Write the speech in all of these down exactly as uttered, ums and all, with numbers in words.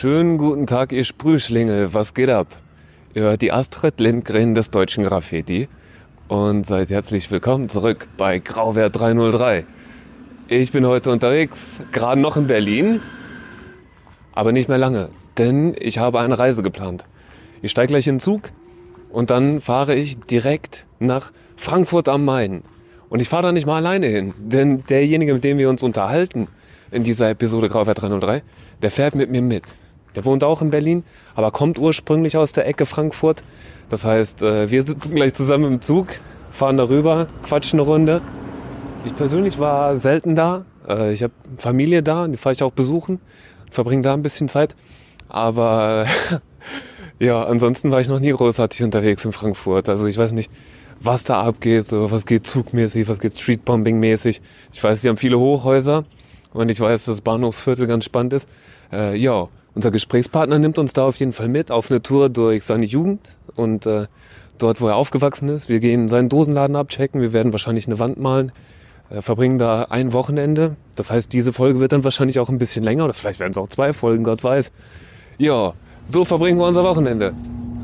Schönen guten Tag, ihr Sprühschlingel. Was geht ab? Ihr hört die Astrid Lindgren des deutschen Graffiti und seid herzlich willkommen zurück bei Grauwert dreihundertdrei. Ich bin heute unterwegs, gerade noch in Berlin, aber nicht mehr lange, denn ich habe eine Reise geplant. Ich steige gleich in den Zug und dann fahre ich direkt nach Frankfurt am Main. Und ich fahre da nicht mal alleine hin, denn derjenige, mit dem wir uns unterhalten in dieser Episode Grauwert dreihundertdrei, der fährt mit mir mit. Der wohnt auch in Berlin, aber kommt ursprünglich aus der Ecke Frankfurt. Das heißt, wir sitzen gleich zusammen im Zug, fahren darüber, quatschen eine Runde. Ich persönlich war selten da. Ich habe Familie da, die fahre ich auch besuchen, verbringe da ein bisschen Zeit. Aber ja, ansonsten war ich noch nie großartig unterwegs in Frankfurt. Also ich weiß nicht, was da abgeht, so was geht zugmäßig, was geht Streetbombing-mäßig. Ich weiß, die haben viele Hochhäuser und ich weiß, dass das Bahnhofsviertel ganz spannend ist. Äh, ja, unser Gesprächspartner nimmt uns da auf jeden Fall mit auf eine Tour durch seine Jugend und äh, dort, wo er aufgewachsen ist. Wir gehen seinen Dosenladen abchecken, wir werden wahrscheinlich eine Wand malen, äh, verbringen da ein Wochenende. Das heißt, diese Folge wird dann wahrscheinlich auch ein bisschen länger oder vielleicht werden es auch zwei Folgen, Gott weiß. Ja, so verbringen wir unser Wochenende.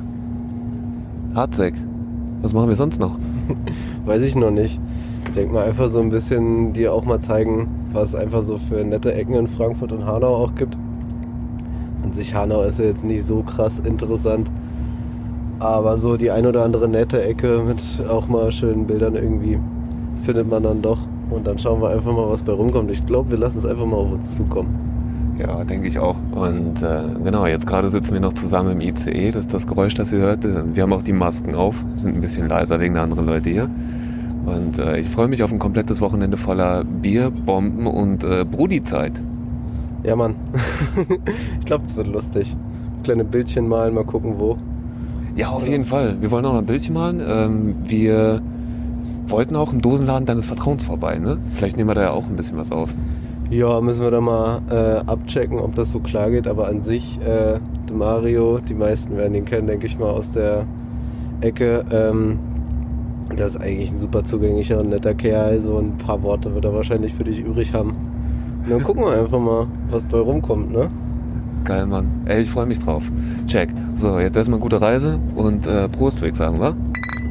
Harzek, was machen wir sonst noch? Weiß ich noch nicht. Ich denke mal einfach so ein bisschen dir auch mal zeigen, was es einfach so für nette Ecken in Frankfurt und Hanau auch gibt. An sich Hanau ist ja jetzt nicht so krass interessant, aber so die ein oder andere nette Ecke mit auch mal schönen Bildern irgendwie findet man dann doch. Und dann schauen wir einfach mal, was bei rumkommt. Ich glaube, wir lassen es einfach mal auf uns zukommen. Ja, denke ich auch. Und äh, genau, jetzt gerade sitzen wir noch zusammen im I C E. Das ist das Geräusch, das ihr hört. Wir haben auch die Masken auf, sind ein bisschen leiser wegen der anderen Leute hier. Und äh, ich freue mich auf ein komplettes Wochenende voller Bier, Bomben und äh, Brudi-Zeit. Ja, Mann. Ich glaube, es wird lustig. Kleine Bildchen malen, mal gucken, wo. Ja, auf jeden Fall. Wir wollen auch noch ein Bildchen malen. Ähm, wir wollten auch im Dosenladen deines Vertrauens vorbei, ne? Vielleicht nehmen wir da ja auch ein bisschen was auf. Ja, müssen wir da mal äh, abchecken, ob das so klar geht. Aber an sich, äh, der Mario, die meisten werden ihn kennen, denke ich mal, aus der Ecke. Ähm, das ist eigentlich ein super zugänglicher und netter Kerl. So ein paar Worte wird er wahrscheinlich für dich übrig haben. Und dann gucken wir einfach mal, was bei rumkommt, ne? Geil, Mann. Ey, ich freue mich drauf. Check. So, jetzt erstmal gute Reise und äh, Prost, würde ich sagen, wa?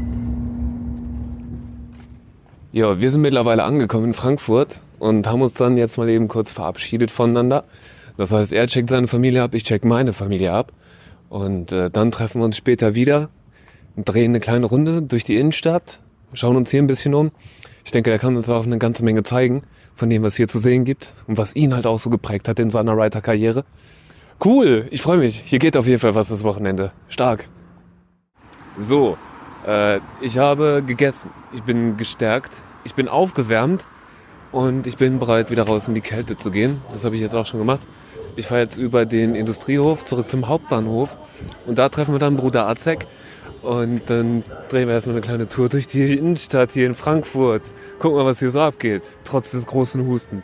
Ja, wir sind mittlerweile angekommen in Frankfurt und haben uns dann jetzt mal eben kurz verabschiedet voneinander. Das heißt, er checkt seine Familie ab, ich check meine Familie ab. Und äh, dann treffen wir uns später wieder, drehen eine kleine Runde durch die Innenstadt, schauen uns hier ein bisschen um. Ich denke, er kann uns auch eine ganze Menge zeigen von dem, was hier zu sehen gibt und was ihn halt auch so geprägt hat in seiner Writer-Karriere. Cool, ich freue mich. Hier geht auf jeden Fall was das Wochenende. Stark. So, äh, ich habe gegessen. Ich bin gestärkt. Ich bin aufgewärmt. Und ich bin bereit, wieder raus in die Kälte zu gehen. Das habe ich jetzt auch schon gemacht. Ich fahre jetzt über den Industriehof zurück zum Hauptbahnhof. Und da treffen wir dann Bruder Azek. Und dann drehen wir erstmal eine kleine Tour durch die Innenstadt hier in Frankfurt. Gucken wir, was hier so abgeht, trotz des großen Hustens.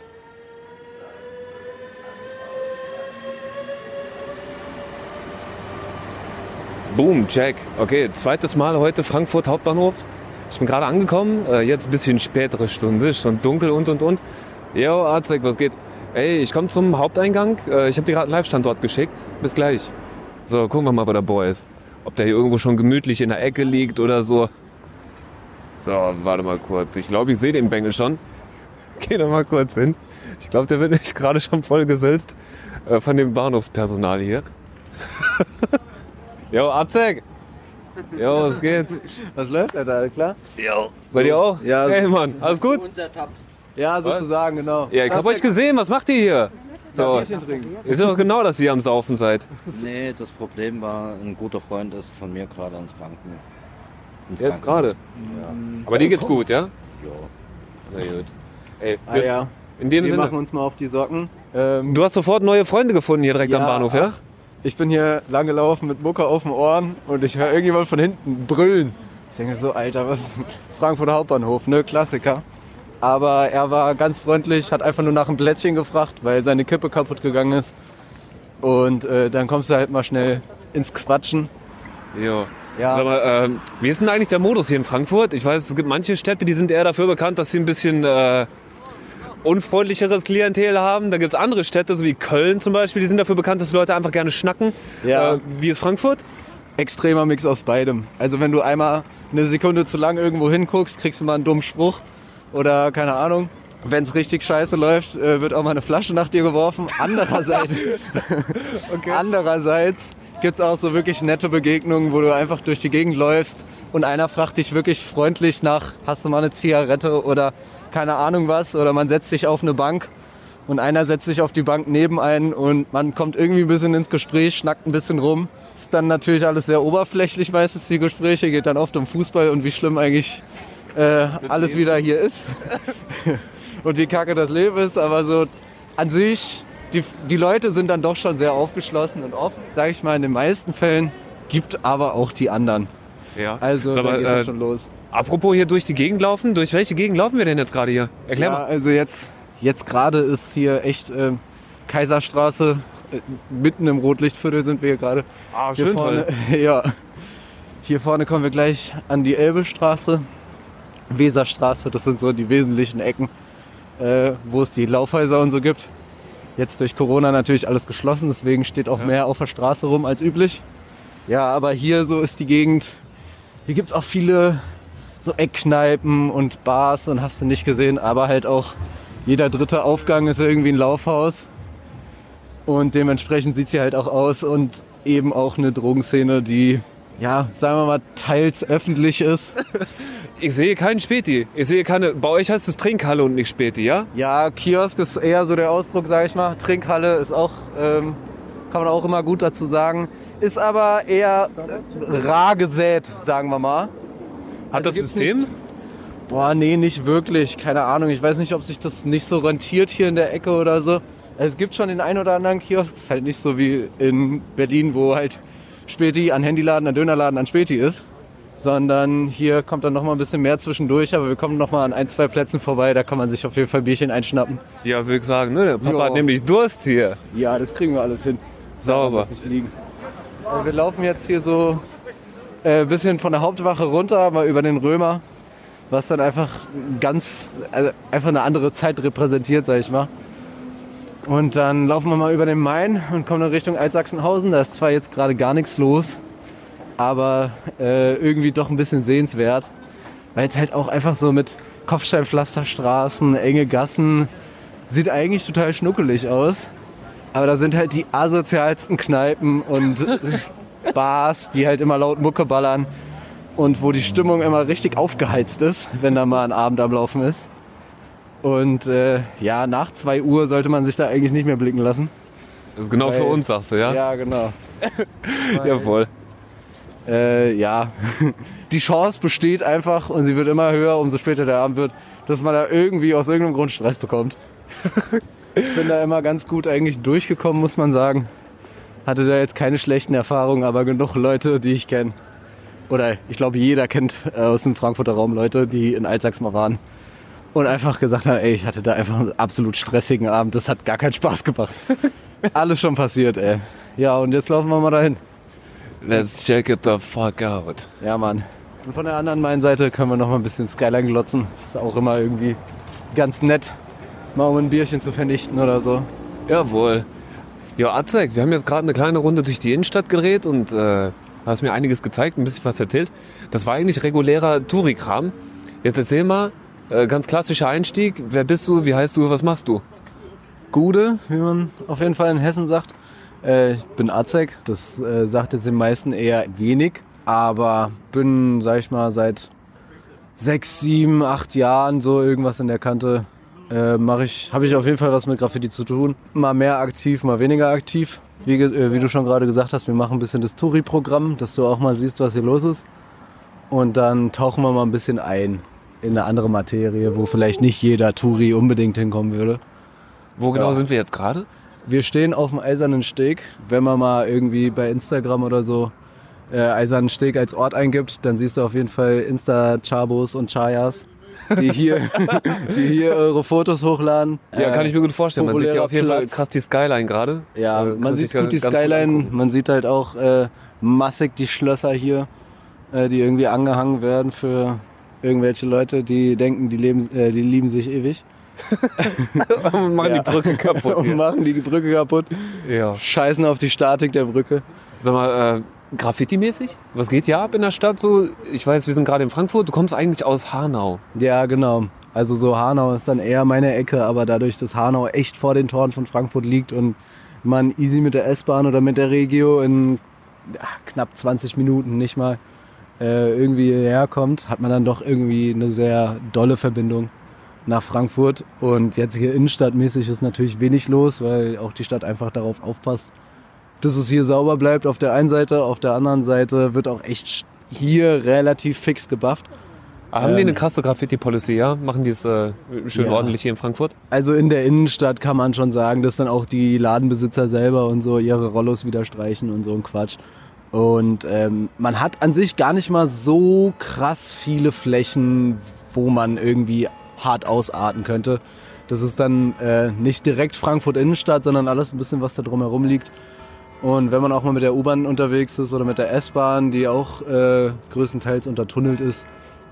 Boom, check. Okay, zweites Mal heute Frankfurt Hauptbahnhof. Ich bin gerade angekommen, äh, jetzt ein bisschen spätere Stunde, schon dunkel und und und. Yo, Azek, was geht? Ey, ich komme zum Haupteingang. Äh, ich habe dir gerade einen Live-Standort geschickt. Bis gleich. So, gucken wir mal, wo der Boy ist. Ob der hier irgendwo schon gemütlich in der Ecke liegt oder so. So, warte mal kurz. Ich glaube, ich sehe den Bengel schon. Geh da mal kurz hin. Ich glaube, der wird nicht gerade schon voll gesülzt äh, von dem Bahnhofspersonal hier. Jo, Azek. Jo, was geht? Was läuft, Alter? Alles klar? Jo. Bei dir auch? Ja. Hey, Mann, alles gut? Ja, sozusagen, genau. Ja, ich hab euch gesehen. Was macht ihr hier? So. Ist doch genau, dass ihr am Saufen seid. Nee, das Problem war, ein guter Freund ist von mir gerade ins Kranken. Ins Jetzt gerade? Ja. Aber dir geht's gut, ja? Ja. Na gut. Ey, Ah ja, in dem wir Sinne. machen uns mal auf die Socken. Ähm, Du hast sofort neue Freunde gefunden hier direkt Ja, am Bahnhof, ja? Ich bin hier lang gelaufen mit Mucke auf den Ohren und ich höre irgendjemand von hinten brüllen. Ich denke so, Alter, was ist Frankfurter Hauptbahnhof, ne? Klassiker. Aber er war ganz freundlich, hat einfach nur nach einem Plättchen gefragt, weil seine Kippe kaputt gegangen ist. Und äh, dann kommst du halt mal schnell ins Quatschen. Jo. Ja. Sag mal, ähm, wie ist denn eigentlich der Modus hier in Frankfurt? Ich weiß, es gibt manche Städte, die sind eher dafür bekannt, dass sie ein bisschen äh, unfreundlicheres Klientel haben. Da gibt es andere Städte, so wie Köln zum Beispiel, die sind dafür bekannt, dass Leute einfach gerne schnacken. Ja. Äh, wie ist Frankfurt? Extremer Mix aus beidem. Also wenn du einmal eine Sekunde zu lang irgendwo hinguckst, kriegst du mal einen dummen Spruch oder keine Ahnung. Wenn es richtig scheiße läuft, wird auch mal eine Flasche nach dir geworfen. Andererseits, okay. Andererseits gibt es auch so wirklich nette Begegnungen, wo du einfach durch die Gegend läufst und einer fragt dich wirklich freundlich nach, hast du mal eine Zigarette oder keine Ahnung was, oder man setzt sich auf eine Bank und einer setzt sich auf die Bank neben einen und man kommt irgendwie ein bisschen ins Gespräch, schnackt ein bisschen rum. Ist dann natürlich alles sehr oberflächlich, meistens die Gespräche, geht dann oft um Fußball und wie schlimm eigentlich äh, alles wieder hier ist und wie kacke das Leben ist, aber so an sich, die, die Leute sind dann doch schon sehr aufgeschlossen und offen, sage ich mal, in den meisten Fällen, gibt aber auch die anderen. Ja. Also Sag mal, da geht's äh, jetzt schon los. Apropos hier durch die Gegend laufen, durch welche Gegend laufen wir denn jetzt gerade hier? Erklär Ja, mal. also jetzt, jetzt gerade ist hier echt äh, Kaiserstraße, äh, mitten im Rotlichtviertel sind wir hier gerade. Ah, Hier schön vorne, toll. ja. Hier vorne kommen wir gleich an die Elbestraße, Weserstraße, das sind so die wesentlichen Ecken, äh, wo es die Laufhäuser und so gibt. Jetzt durch Corona natürlich alles geschlossen, deswegen steht auch Ja. mehr auf der Straße rum als üblich. Ja, aber hier so ist die Gegend, hier gibt es auch viele so Eckkneipen und Bars und hast du nicht gesehen, aber halt auch jeder dritte Aufgang ist irgendwie ein Laufhaus und dementsprechend sieht sie halt auch aus und eben auch eine Drogenszene, die, ja, sagen wir mal, teils öffentlich ist. Ich sehe keinen Späti. Ich sehe keine. Bei euch heißt es Trinkhalle und nicht Späti, ja? Ja, Kiosk ist eher so der Ausdruck, sag ich mal. Trinkhalle ist auch, ähm, kann man auch immer gut dazu sagen, ist aber eher rar gesät, sagen wir mal. Hat Also das gibt's System? nicht- Boah, nee, nicht wirklich. Keine Ahnung. Ich weiß nicht, ob sich das nicht so rentiert hier in der Ecke oder so. Also es gibt schon den einen oder anderen Kiosk. Ist halt nicht so wie in Berlin, wo halt Späti an Handyladen, an Dönerladen, an Späti ist. Sondern hier kommt dann noch mal ein bisschen mehr zwischendurch. Aber wir kommen noch mal an ein, zwei Plätzen vorbei. Da kann man sich auf jeden Fall ein Bierchen einschnappen. Ja, würde ich sagen, ne? Der Papa Ja. hat nämlich Durst hier. Ja, das kriegen wir alles hin. Sauber. Lass nicht liegen. Also wir laufen jetzt hier so ein äh, bisschen von der Hauptwache runter, mal über den Römer. Was dann einfach ganz, also einfach eine andere Zeit repräsentiert, sag ich mal. Und dann laufen wir mal über den Main und kommen in Richtung Altsachsenhausen. Da ist zwar jetzt gerade gar nichts los, aber äh, irgendwie doch ein bisschen sehenswert. Weil es halt auch einfach so mit Kopfsteinpflasterstraßen, enge Gassen, sieht eigentlich total schnuckelig aus. Aber da sind halt die asozialsten Kneipen und Bars, die halt immer laut Mucke ballern. Und wo die Stimmung immer richtig aufgeheizt ist, wenn da mal ein Abend am Laufen ist. Und äh, ja, nach zwei Uhr sollte man sich da eigentlich nicht mehr blicken lassen. Das ist genau Weil- für uns, sagst du, ja? Ja, genau. Ja, voll. Äh, ja, die Chance besteht einfach und sie wird immer höher, umso später der Abend wird, dass man da irgendwie aus irgendeinem Grund Stress bekommt. Ich bin da immer ganz gut eigentlich durchgekommen, muss man sagen. Hatte da jetzt keine schlechten Erfahrungen, aber genug Leute, die ich kenne. Oder ich glaube, jeder kennt äh, aus dem Frankfurter Raum Leute, die in Altsachs mal waren. Und einfach gesagt haben, ey, ich hatte da einfach einen absolut stressigen Abend. Das hat gar keinen Spaß gemacht. Alles schon passiert, ey. Ja, und jetzt laufen wir mal dahin. Let's check it the fuck out. Ja, Mann. Und von der anderen Mainseite können wir noch mal ein bisschen Skyline glotzen. Ist auch immer irgendwie ganz nett, mal um ein Bierchen zu vernichten oder so. Jawohl. Ja, Azek, wir haben jetzt gerade eine kleine Runde durch die Innenstadt gedreht und äh, hast mir einiges gezeigt, ein bisschen was erzählt. Das war eigentlich regulärer Touri-Kram. Jetzt erzähl mal, äh, ganz klassischer Einstieg. Wer bist du, wie heißt du, was machst du? Gude, wie man auf jeden Fall in Hessen sagt. Äh, ich bin Azek, das äh, sagt jetzt den meisten eher wenig. Aber bin, sag ich mal, seit sechs, sieben, acht Jahren so irgendwas in der Kante. Äh, mache ich, habe ich auf jeden Fall was mit Graffiti zu tun. Mal mehr aktiv, mal weniger aktiv. Wie, ge- äh, wie du schon gerade gesagt hast, wir machen ein bisschen das Touri-Programm, dass du auch mal siehst, was hier los ist. Und dann tauchen wir mal ein bisschen ein in eine andere Materie, wo vielleicht nicht jeder Touri unbedingt hinkommen würde. Wo genau Ja. sind wir jetzt gerade? Wir stehen auf dem Eisernen Steg. Wenn man mal irgendwie bei Instagram oder so äh, Eisernen Steg als Ort eingibt, dann siehst du auf jeden Fall Insta-Chabos und Chayas, die hier, die hier eure Fotos hochladen. Ja, kann ich mir gut vorstellen. Man sieht ja populärer auf jeden Fall Platz. krass die Skyline gerade. Ja, Äh, man kann sieht sich gut die ganz Skyline, angucken. man sieht halt auch äh, massig die Schlösser hier, äh, die irgendwie angehangen werden für irgendwelche Leute, die denken, die, leben, äh, die lieben sich ewig. und machen Ja. die Brücke kaputt. Und Hier. machen die Brücke kaputt. Ja. Scheißen auf die Statik der Brücke. Sag mal, äh, Graffiti-mäßig? Was geht hier ab in der Stadt so? Ich weiß, wir sind gerade in Frankfurt. Du kommst eigentlich aus Hanau. Ja, genau. Also so Hanau ist dann eher meine Ecke, aber dadurch, dass Hanau echt vor den Toren von Frankfurt liegt und man easy mit der S-Bahn oder mit der Regio in ja, knapp zwanzig Minuten nicht mal äh, irgendwie hierher kommt, hat man dann doch irgendwie eine sehr dolle Verbindung nach Frankfurt. Und jetzt hier innenstadtmäßig ist natürlich wenig los, weil auch die Stadt einfach darauf aufpasst, dass es hier sauber bleibt auf der einen Seite. Auf der anderen Seite wird auch echt hier relativ fix gebufft. Haben die Ähm, eine krasse Graffiti-Policy, ja? Machen die es äh, schön Ja. ordentlich hier in Frankfurt? Also in der Innenstadt kann man schon sagen, dass dann auch die Ladenbesitzer selber und so ihre Rollos wieder streichen und so ein Quatsch. Und ähm, man hat an sich gar nicht mal so krass viele Flächen, wo man irgendwie hart ausarten könnte. Das ist dann äh, nicht direkt Frankfurt Innenstadt, sondern alles ein bisschen, was da drumherum liegt. Und wenn man auch mal mit der U-Bahn unterwegs ist oder mit der S-Bahn, die auch äh, größtenteils untertunnelt ist,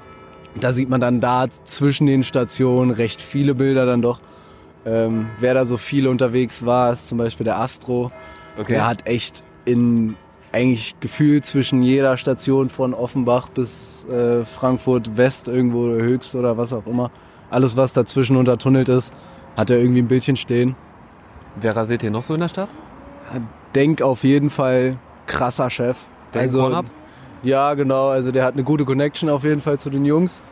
da sieht man dann da zwischen den Stationen recht viele Bilder dann doch. Ähm, wer da so viel unterwegs war, ist zum Beispiel der Astro. Okay. Der hat echt in eigentlich gefühlt zwischen jeder Station von Offenbach bis äh, Frankfurt West irgendwo oder Höchst oder was auch immer, alles was dazwischen untertunnelt ist, hat er irgendwie ein Bildchen stehen. Wer rasiert hier noch so in der Stadt? Denk auf jeden Fall krasser Chef. Denk also, One Up? Ja, genau. Also der hat eine gute Connection auf jeden Fall zu den Jungs.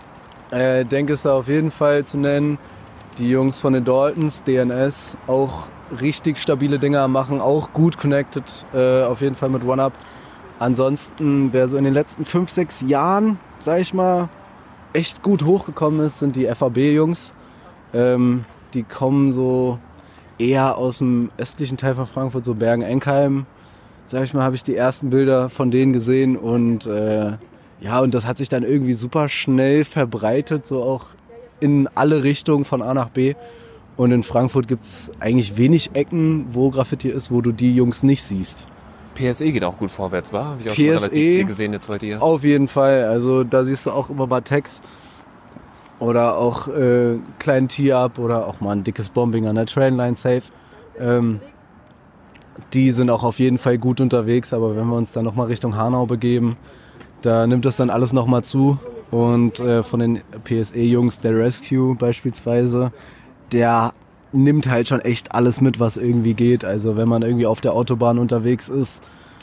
Äh, Denk ist da auf jeden Fall zu nennen. Die Jungs von den Daltons, D N S, auch richtig stabile Dinger machen, auch gut connected, äh, auf jeden Fall mit One Up. Ansonsten, wer so in den letzten fünf, sechs Jahren, sag ich mal, echt gut hochgekommen ist, sind die F A B-Jungs. Ähm, die kommen so eher aus dem östlichen Teil von Frankfurt, so Bergen-Enkheim. Sag ich mal, habe ich die ersten Bilder von denen gesehen und äh, ja, und das hat sich dann irgendwie super schnell verbreitet, so auch in alle Richtungen von A nach B. Und in Frankfurt gibt es eigentlich wenig Ecken, wo Graffiti ist, wo du die Jungs nicht siehst. P S E geht auch gut vorwärts, war? Habe ich auch P schon S E relativ viel gesehen jetzt heute hier. Auf jeden Fall, also da siehst du auch immer Batex oder auch äh, kleinen Tee-Up oder auch mal ein dickes Bombing an der Trainline safe. Ähm, die sind auch auf jeden Fall gut unterwegs, aber wenn wir uns dann nochmal Richtung Hanau begeben, da nimmt das dann alles nochmal zu. Und äh, von den P S E-Jungs, der Rescue beispielsweise, der nimmt halt schon echt alles mit, was irgendwie geht. Also wenn man irgendwie auf der Autobahn unterwegs ist,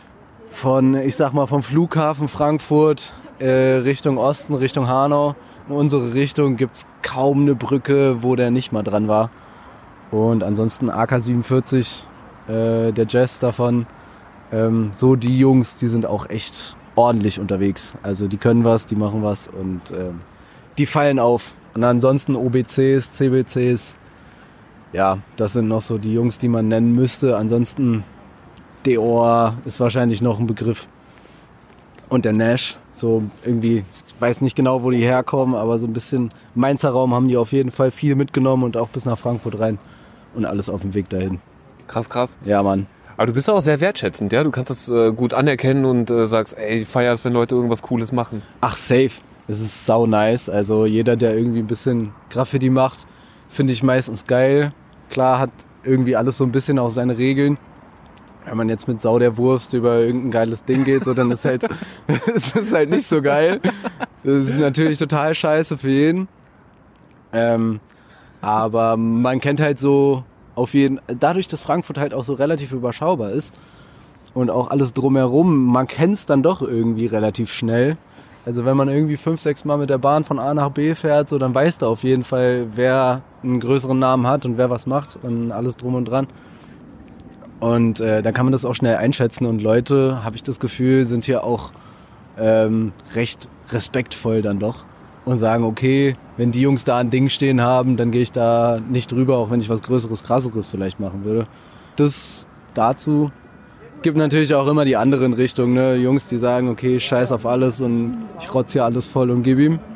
von, ich sag mal, vom Flughafen Frankfurt äh, Richtung Osten, Richtung Hanau, in unsere Richtung gibt's kaum eine Brücke, wo der nicht mal dran war. Und ansonsten A K siebenundvierzig, äh, der Jazz davon, ähm, so die Jungs, die sind auch echt ordentlich unterwegs. Also die können was, die machen was und ähm, die fallen auf. Und ansonsten O B Cs, C B Cs, ja, das sind noch so die Jungs, die man nennen müsste. Ansonsten Deor ist wahrscheinlich noch ein Begriff. Und der Nash, so irgendwie, ich weiß nicht genau, wo die herkommen, aber so ein bisschen Mainzer Raum haben die auf jeden Fall viel mitgenommen und auch bis nach Frankfurt rein und alles auf dem Weg dahin. Krass, krass. Ja, Mann. Aber du bist auch sehr wertschätzend, ja? Du kannst das äh, gut anerkennen und äh, sagst, ey, ich feiere es, wenn Leute irgendwas Cooles machen. Ach, safe. Es ist sau nice. Also jeder, der irgendwie ein bisschen Graffiti macht, finde ich meistens geil. Klar hat irgendwie alles so ein bisschen auch seine Regeln. Wenn man jetzt mit Sau der Wurst über irgendein geiles Ding geht, so, dann ist halt, es ist halt nicht so geil. Das ist natürlich total scheiße für jeden. Ähm, aber man kennt halt so auf jeden, dadurch, dass Frankfurt halt auch so relativ überschaubar ist und auch alles drumherum, man kennt es dann doch irgendwie relativ schnell. Also wenn man irgendwie fünf, sechs Mal mit der Bahn von A nach B fährt, so, dann weißt du auf jeden Fall, wer einen größeren Namen hat und wer was macht und alles drum und dran. Und äh, dann kann man das auch schnell einschätzen und Leute, habe ich das Gefühl, sind hier auch ähm, recht respektvoll dann doch und sagen, okay, wenn die Jungs da ein Ding stehen haben, dann gehe ich da nicht drüber, auch wenn ich was Größeres, Krasseres vielleicht machen würde. Das dazu. Gibt natürlich auch immer die anderen Richtungen, ne? Jungs, die sagen, okay, scheiß auf alles und ich rotze hier alles voll und gib ihm.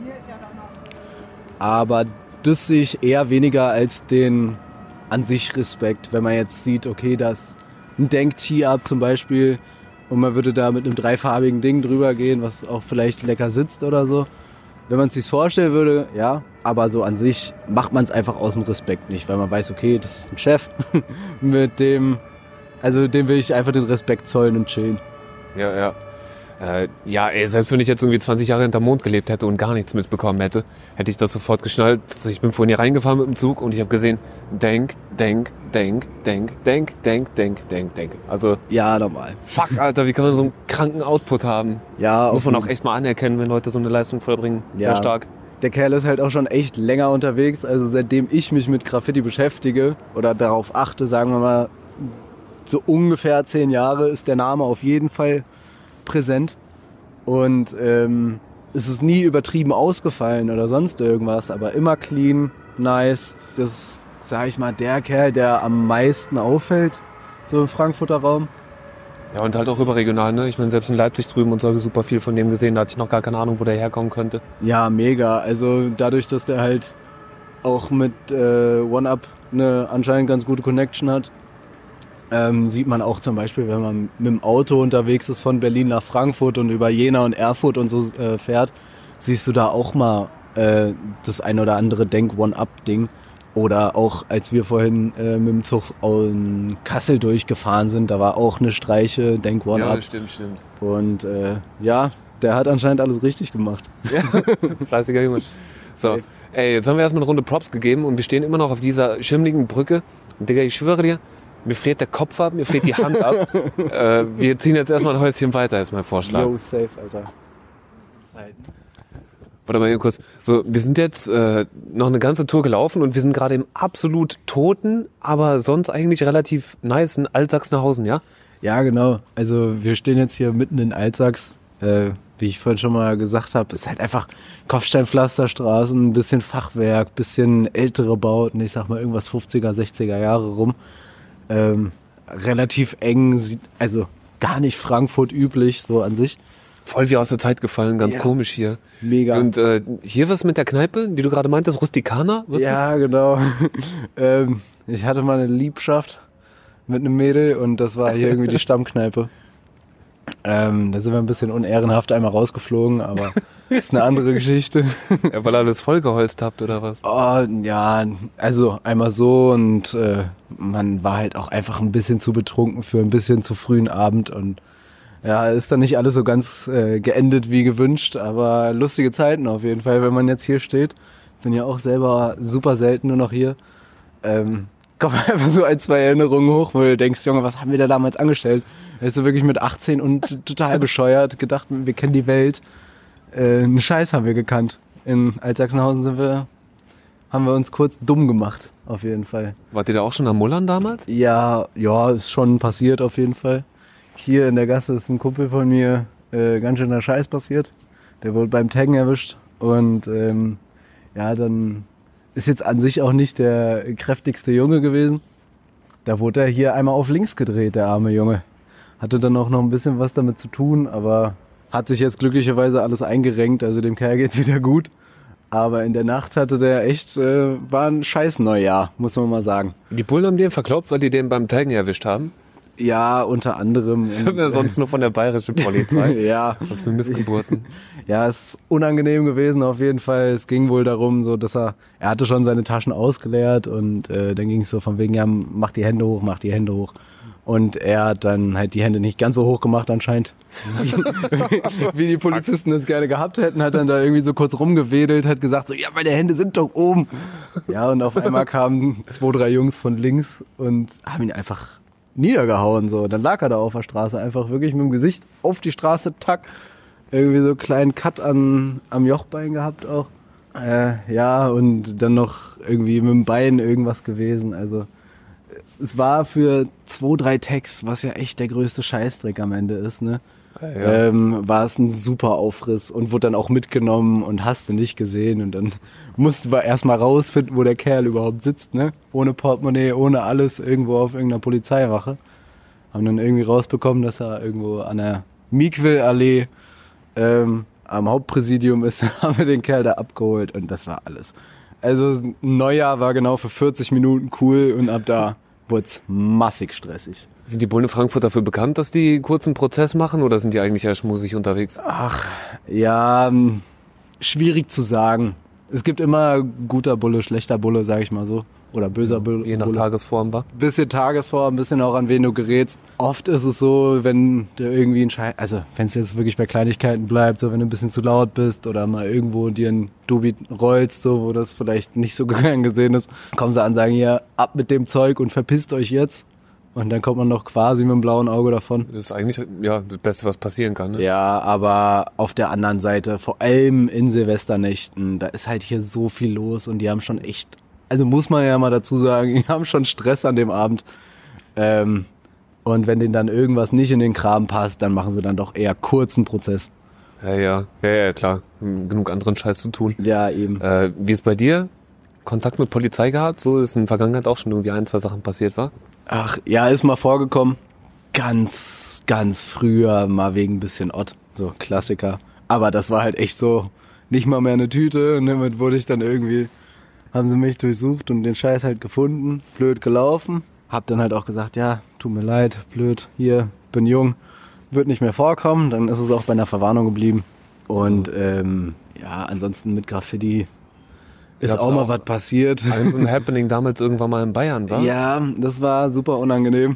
Aber das sehe ich eher weniger als den an sich Respekt, wenn man jetzt sieht, okay, das ein Denk-Tee-Up zum Beispiel und man würde da mit einem dreifarbigen Ding drüber gehen, was auch vielleicht lecker sitzt oder so. Wenn man es sich vorstellen würde, ja, aber so an sich macht man es einfach aus dem Respekt nicht, weil man weiß, okay, das ist ein Chef, mit dem, also dem will ich einfach den Respekt zollen und chillen. Ja, ja. Äh, ja, ey, selbst wenn ich jetzt irgendwie zwanzig Jahre hinterm Mond gelebt hätte und gar nichts mitbekommen hätte, hätte ich das sofort geschnallt. Also ich bin vorhin hier reingefahren mit dem Zug und ich habe gesehen, denk, denk, denk, denk, denk, denk, denk, denk, denk. Also, Ja, normal. fuck, Alter, wie kann man so einen kranken Output haben? Ja, Muss man auf auch echt mal anerkennen, wenn Leute so eine Leistung vollbringen. Sehr Ja. stark. Der Kerl ist halt auch schon echt länger unterwegs, also seitdem ich mich mit Graffiti beschäftige oder darauf achte, sagen wir mal, so ungefähr zehn Jahre ist der Name auf jeden Fall präsent. Und ähm, es ist nie übertrieben ausgefallen oder sonst irgendwas, aber immer clean, nice. Das ist, sag ich mal, der Kerl, der am meisten auffällt, so im Frankfurter Raum. Ja, und halt auch überregional, ne? Ich meine, selbst in Leipzig drüben und so habe ich super viel von dem gesehen. Da hatte ich noch gar keine Ahnung, wo der herkommen könnte. Ja, mega. Also dadurch, dass der halt auch mit äh, One-Up eine anscheinend ganz gute Connection hat, ähm, sieht man auch zum Beispiel, wenn man mit dem Auto unterwegs ist von Berlin nach Frankfurt und über Jena und Erfurt und so äh, fährt, siehst du da auch mal äh, das ein oder andere Denk-One-Up-Ding. Oder auch, als wir vorhin äh, mit dem Zug in Kassel durchgefahren sind, da war auch eine Streiche, Denk One-Up. Ja, stimmt, stimmt. Und äh, ja, der hat anscheinend alles richtig gemacht. Ja, fleißiger Junge. So, Safe. ey, jetzt haben wir erstmal eine Runde Props gegeben und wir stehen immer noch auf dieser schimmligen Brücke. Und Digga, ich schwöre dir, mir friert der Kopf ab, mir friert die Hand ab. äh, wir ziehen jetzt erstmal ein Häuschen weiter, ist mein Vorschlag. Yo, safe, Alter. Zeiten. Warte mal eben kurz. So, wir sind jetzt äh, noch eine ganze Tour gelaufen und wir sind gerade im absolut toten, aber sonst eigentlich relativ nicen Altsachsenhausen, ja? Ja, genau. Also wir stehen jetzt hier mitten in Altsachs. Äh, wie ich vorhin schon mal gesagt habe, ist halt einfach Kopfsteinpflasterstraßen, ein bisschen Fachwerk, bisschen ältere Bauten, ich sag mal irgendwas fünfziger, sechziger Jahre rum. Ähm, relativ eng, sieht- also gar nicht Frankfurt üblich, so an sich. Voll wie aus der Zeit gefallen, ganz Ja. komisch hier. Mega. Und äh, hier was mit der Kneipe, die du gerade meintest, Rustikaner? Was ist Ja, genau. ähm, ich hatte mal eine Liebschaft mit einem Mädel und das war hier irgendwie die Stammkneipe. Ähm, da sind wir ein bisschen unehrenhaft einmal rausgeflogen, aber ist eine andere Geschichte. das? Ja, weil ihr alles vollgeholzt habt oder was? Oh, ja, also einmal so und äh, man war halt auch einfach ein bisschen zu betrunken für ein bisschen zu frühen Abend und ja, ist dann nicht alles so ganz äh, geendet wie gewünscht, aber lustige Zeiten auf jeden Fall, wenn man jetzt hier steht. Bin ja auch selber super selten nur noch hier. Ähm, kommen einfach so ein, zwei Erinnerungen hoch, wo du denkst, Junge, was haben wir da damals angestellt? Weißt du, wirklich mit achtzehn und total bescheuert, gedacht, wir kennen die Welt. Äh, einen Scheiß haben wir gekannt. In Altsachsenhausen sind wir, haben wir uns kurz dumm gemacht, auf jeden Fall. Wart ihr da auch schon am Mullern damals? Ja, ja, ist schon passiert auf jeden Fall. Hier in der Gasse ist ein Kumpel von mir äh, ganz schöner Scheiß passiert. Der wurde beim Taggen erwischt und ähm, ja, dann ist jetzt an sich auch nicht der kräftigste Junge gewesen. Da wurde er hier einmal auf links gedreht, der arme Junge. Hatte dann auch noch ein bisschen was damit zu tun, aber hat sich jetzt glücklicherweise alles eingerenkt, also dem Kerl geht's wieder gut. Aber in der Nacht hatte der echt, äh, war ein scheiß Neujahr, muss man mal sagen. Die Bullen haben den verkloppt, weil die den beim Taggen erwischt haben. Ja, unter anderem. Das haben wir sonst nur von der bayerischen Polizei. Ja. Was für Missgeburten. Ja, es ist unangenehm gewesen auf jeden Fall. Es ging wohl darum, so dass er, er hatte schon seine Taschen ausgeleert und äh, dann ging es so von wegen, ja, mach die Hände hoch, mach die Hände hoch. Und er hat dann halt die Hände nicht ganz so hoch gemacht anscheinend, wie, wie die Polizisten es gerne gehabt hätten, hat dann da irgendwie so kurz rumgewedelt, hat gesagt so, ja, meine Hände sind doch oben. Ja, und auf einmal kamen zwei, drei Jungs von links und haben ihn einfach niedergehauen. So. Dann lag er da auf der Straße, einfach wirklich mit dem Gesicht auf die Straße, tack. Irgendwie so einen kleinen Cut an, am Jochbein gehabt auch. Äh, ja, und dann noch irgendwie mit dem Bein irgendwas gewesen. Also es war für zwei, drei Tags, was ja echt der größte Scheißdreck am Ende ist, ne? Ja. Ähm, war es ein super Aufriss und wurde dann auch mitgenommen und hast du nicht gesehen. Und dann mussten wir erstmal rausfinden, wo der Kerl überhaupt sitzt, ne? Ohne Portemonnaie, ohne alles, irgendwo auf irgendeiner Polizeiwache. Haben dann irgendwie rausbekommen, dass er irgendwo an der Miquel-Allee ähm, am Hauptpräsidium ist. Haben wir den Kerl da abgeholt und das war alles. Also Neujahr war genau für vierzig Minuten cool und ab da wurde es massig stressig. Sind die Bullen in Frankfurt dafür bekannt, dass die kurzen Prozess machen oder sind die eigentlich eher schmusig unterwegs? Ach, ja, ähm, schwierig zu sagen. Es gibt immer guter Bulle, schlechter Bulle, sag ich mal so. Oder böser Bulle. Je nach Tagesform war. Bisschen Tagesform, ein bisschen auch an wen du gerätst. Oft ist es so, wenn du irgendwie ein Scheiß, also wenn es jetzt wirklich bei Kleinigkeiten bleibt, so wenn du ein bisschen zu laut bist oder mal irgendwo dir ein Dubi rollst, so wo das vielleicht nicht so gern gesehen ist, kommen sie an und sagen, hier, ab mit dem Zeug und verpisst euch jetzt. Und dann kommt man noch quasi mit dem blauen Auge davon. Das ist eigentlich ja das Beste, was passieren kann. Ne? Ja, aber auf der anderen Seite, vor allem in Silvesternächten, da ist halt hier so viel los und die haben schon echt, also muss man ja mal dazu sagen, die haben schon Stress an dem Abend. Ähm, und wenn denen dann irgendwas nicht in den Kram passt, dann machen sie dann doch eher kurzen Prozess. Ja, ja, ja, ja, klar. Genug anderen Scheiß zu tun. Ja, eben. Äh, wie ist bei dir? Kontakt mit Polizei gehabt? So ist in der Vergangenheit auch schon irgendwie ein, zwei Sachen passiert, war? Ach, ja, ist mal vorgekommen. Ganz, ganz früher mal wegen ein bisschen Ott. So, Klassiker. Aber das war halt echt so, nicht mal mehr eine Tüte. Und damit wurde ich dann irgendwie, haben sie mich durchsucht und den Scheiß halt gefunden. Blöd gelaufen. Hab dann halt auch gesagt, ja, tut mir leid, blöd, hier, bin jung. Wird nicht mehr vorkommen. Dann ist es auch bei einer Verwarnung geblieben. Und ähm, ja, ansonsten mit Graffiti ist auch mal was passiert. Ein so ein Happening damals irgendwann mal in Bayern, war? Ja, das war super unangenehm.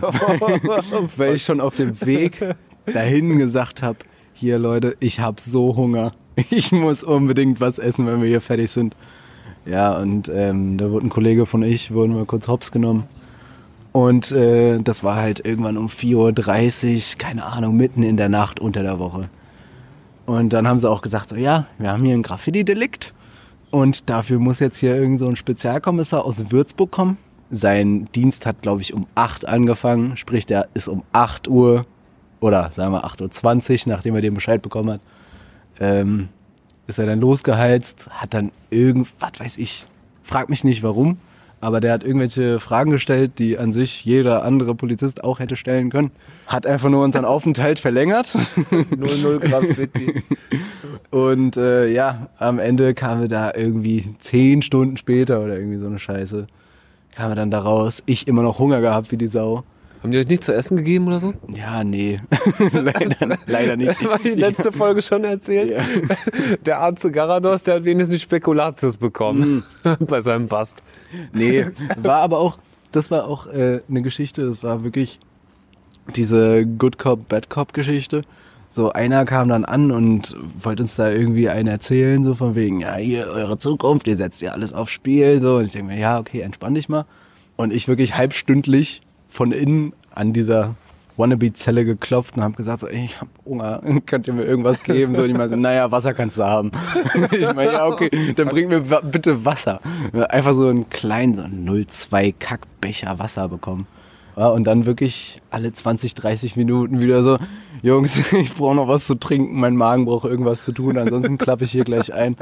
Weil ich schon auf dem Weg dahin gesagt habe, hier Leute, ich habe so Hunger. Ich muss unbedingt was essen, wenn wir hier fertig sind. Ja, und ähm, da wurde ein Kollege von ich, wurden wir kurz hops genommen. Und äh, das war halt irgendwann um vier Uhr dreißig, keine Ahnung, mitten in der Nacht unter der Woche. Und dann haben sie auch gesagt, so ja, wir haben hier ein Graffiti-Delikt. Und dafür muss jetzt hier irgend so ein Spezialkommissar aus Würzburg kommen. Sein Dienst hat, glaube ich, um acht angefangen. Sprich, der ist um acht Uhr oder sagen wir acht Uhr zwanzig, nachdem er den Bescheid bekommen hat, ähm, ist er dann losgeheizt, hat dann irgend, was weiß ich, frag mich nicht warum, aber der hat irgendwelche Fragen gestellt, die an sich jeder andere Polizist auch hätte stellen können. Hat einfach nur unseren Aufenthalt verlängert. null null Graffiti. Und äh, ja, am Ende kamen wir da irgendwie zehn Stunden später oder irgendwie so eine Scheiße. Kamen wir dann da raus. Ich immer noch Hunger gehabt wie die Sau. Haben die euch nichts zu essen gegeben oder so? Ja, nee. leider, leider nicht. Das war die letzte Folge schon erzählt. Ja. Der Arzt Garados, der hat wenigstens Spekulatius bekommen mm. bei seinem Bast. Nee, war aber auch, das war auch äh, eine Geschichte, das war wirklich diese Good Cop, Bad Cop Geschichte. So, einer kam dann an und wollte uns da irgendwie einen erzählen, so von wegen, ja, hier, eure Zukunft, ihr setzt ja alles aufs Spiel, so. Und ich denke mir, ja, okay, entspann dich mal. Und ich wirklich halbstündlich von innen an dieser Wannabe-Zelle geklopft und habe gesagt, so, ey, ich hab Hunger, könnt ihr mir irgendwas geben? So, und ich meine, so, naja, Wasser kannst du haben. Ich meine, ja, okay, dann bring mir wa- bitte Wasser. Einfach so einen kleinen, so einen null Komma zwei Kackbecher Wasser bekommen. Ja, und dann wirklich alle zwanzig, dreißig Minuten wieder so, Jungs, ich brauche noch was zu trinken, mein Magen braucht irgendwas zu tun, ansonsten klappe ich hier gleich ein.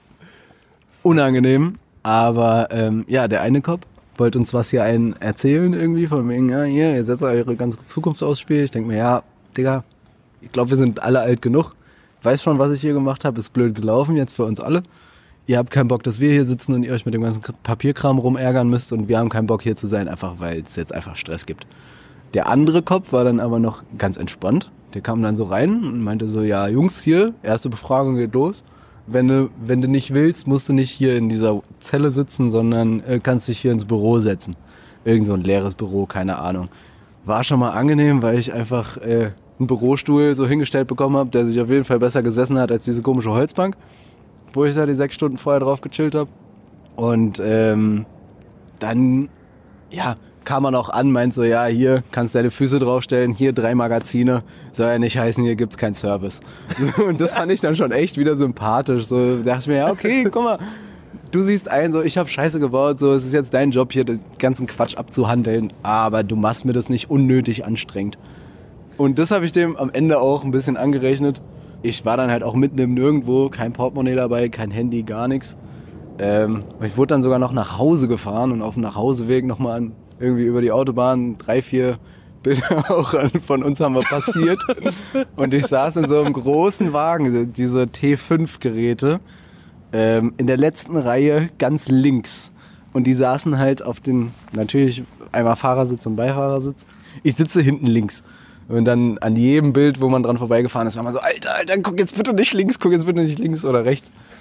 Unangenehm, aber ähm, ja, der eine Cop wollte uns was hier einen erzählen irgendwie, von wegen, ja, hier, ihr setzt eure ganze Zukunft aufs Spiel. Ich denke mir, ja, Digga, ich glaube, wir sind alle alt genug. Weiß schon, was ich hier gemacht habe, ist blöd gelaufen, jetzt für uns alle. Ihr habt keinen Bock, dass wir hier sitzen und ihr euch mit dem ganzen Papierkram rumärgern müsst und wir haben keinen Bock hier zu sein, einfach weil es jetzt einfach Stress gibt. Der andere Cop war dann aber noch ganz entspannt. Der kam dann so rein und meinte so, ja, Jungs, hier, erste Befragung geht los. Wenn du, wenn du nicht willst, musst du nicht hier in dieser Zelle sitzen, sondern äh, kannst dich hier ins Büro setzen. Irgend so ein leeres Büro, keine Ahnung. War schon mal angenehm, weil ich einfach äh, einen Bürostuhl so hingestellt bekommen habe, der sich auf jeden Fall besser gesessen hat als diese komische Holzbank, wo ich da die sechs Stunden vorher drauf gechillt habe. Und ähm, dann, ja, kam man auch an, meint so, ja, hier kannst deine Füße draufstellen, hier drei Magazine, soll ja nicht heißen, hier gibt's keinen Service. Und das fand ich dann schon echt wieder sympathisch. So dachte ich mir, ja, okay, guck mal, du siehst ein, so, ich habe Scheiße gebaut, so, es ist jetzt dein Job hier, den ganzen Quatsch abzuhandeln, aber du machst mir das nicht unnötig anstrengend. Und das habe ich dem am Ende auch ein bisschen angerechnet. Ich war dann halt auch mitten im Nirgendwo, kein Portemonnaie dabei, kein Handy, gar nichts. Ähm, ich wurde dann sogar noch nach Hause gefahren und auf dem Nachhauseweg nochmal an irgendwie über die Autobahn, drei, vier Bilder auch von uns haben wir passiert. Und ich saß in so einem großen Wagen, diese T fünf Geräte, ähm, in der letzten Reihe ganz links. Und die saßen halt auf den, natürlich einmal Fahrersitz und Beifahrersitz. Ich sitze hinten links. Und dann an jedem Bild, wo man dran vorbeigefahren ist, war man so, Alter, Alter, guck jetzt bitte nicht links, guck jetzt bitte nicht links oder rechts.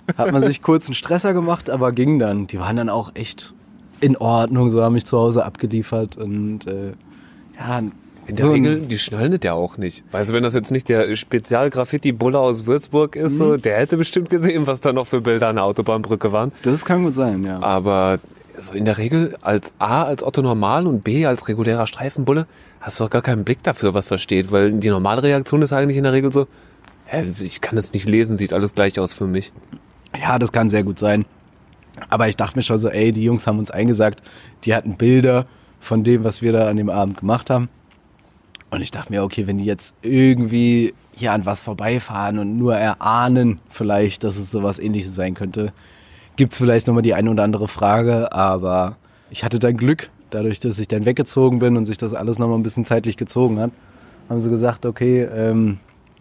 Hat man sich kurz einen Stresser gemacht, aber ging dann. Die waren dann auch echt in Ordnung, so haben mich zu Hause abgeliefert und äh, ja. In der so Regel, die schnallen das ja auch nicht. Weißt du, wenn das jetzt nicht der Spezial-Graffiti-Bulle aus Würzburg ist, mhm. so, der hätte bestimmt gesehen, was da noch für Bilder an der Autobahnbrücke waren. Das kann gut sein, ja. Aber so in der Regel als A, als Otto Normal und B, als regulärer Streifenbulle, hast du auch gar keinen Blick dafür, was da steht. Weil die normale Reaktion ist eigentlich in der Regel so, hä, ich kann das nicht lesen, sieht alles gleich aus für mich. Ja, das kann sehr gut sein. Aber ich dachte mir schon so, ey, die Jungs haben uns eingesagt, die hatten Bilder von dem, was wir da an dem Abend gemacht haben. Und ich dachte mir, okay, wenn die jetzt irgendwie hier an was vorbeifahren und nur erahnen vielleicht, dass es sowas Ähnliches sein könnte, gibt's vielleicht nochmal die eine oder andere Frage. Aber ich hatte dann Glück, dadurch, dass ich dann weggezogen bin und sich das alles nochmal ein bisschen zeitlich gezogen hat, haben sie gesagt, okay, ähm,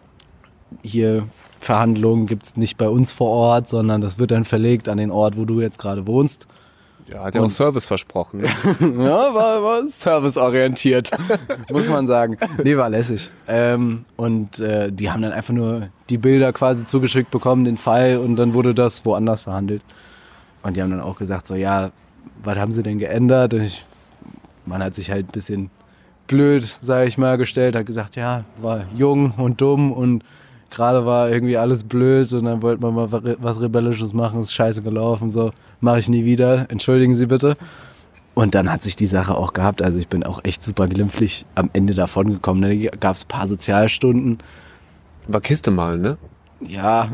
hier Verhandlungen gibt's nicht bei uns vor Ort, sondern das wird dann verlegt an den Ort, wo du jetzt gerade wohnst. Ja, hat ja auch Service versprochen. Ne? Ja, war, war serviceorientiert, muss man sagen. Nee, war lässig. Ähm, und äh, die haben dann einfach nur die Bilder quasi zugeschickt bekommen, den Fall, und dann wurde das woanders verhandelt. Und die haben dann auch gesagt, so, ja, was haben sie denn geändert? Und ich, man hat sich halt ein bisschen blöd, sag ich mal, gestellt, hat gesagt, ja, war jung und dumm und gerade war irgendwie alles blöd und dann wollte man mal was Rebellisches machen, ist scheiße gelaufen, so, mache ich nie wieder, entschuldigen Sie bitte. Und dann hat sich die Sache auch gehabt, also ich bin auch echt super glimpflich am Ende davon gekommen, da gab es ein paar Sozialstunden. War Kiste malen, ne? Ja,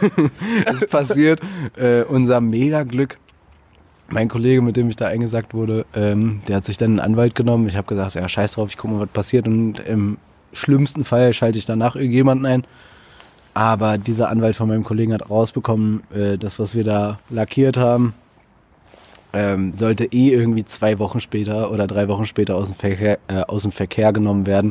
ist passiert, äh, unser Mega-Glück. Mein Kollege, mit dem ich da eingesackt wurde, ähm, der hat sich dann einen Anwalt genommen, ich habe gesagt, ja, scheiß drauf, ich gucke mal, was passiert, und im schlimmsten Fall schalte ich danach irgendjemanden ein. Aber dieser Anwalt von meinem Kollegen hat rausbekommen, äh, das, was wir da lackiert haben, ähm, sollte eh irgendwie zwei Wochen später oder drei Wochen später aus dem Verkehr, äh, aus dem Verkehr genommen werden.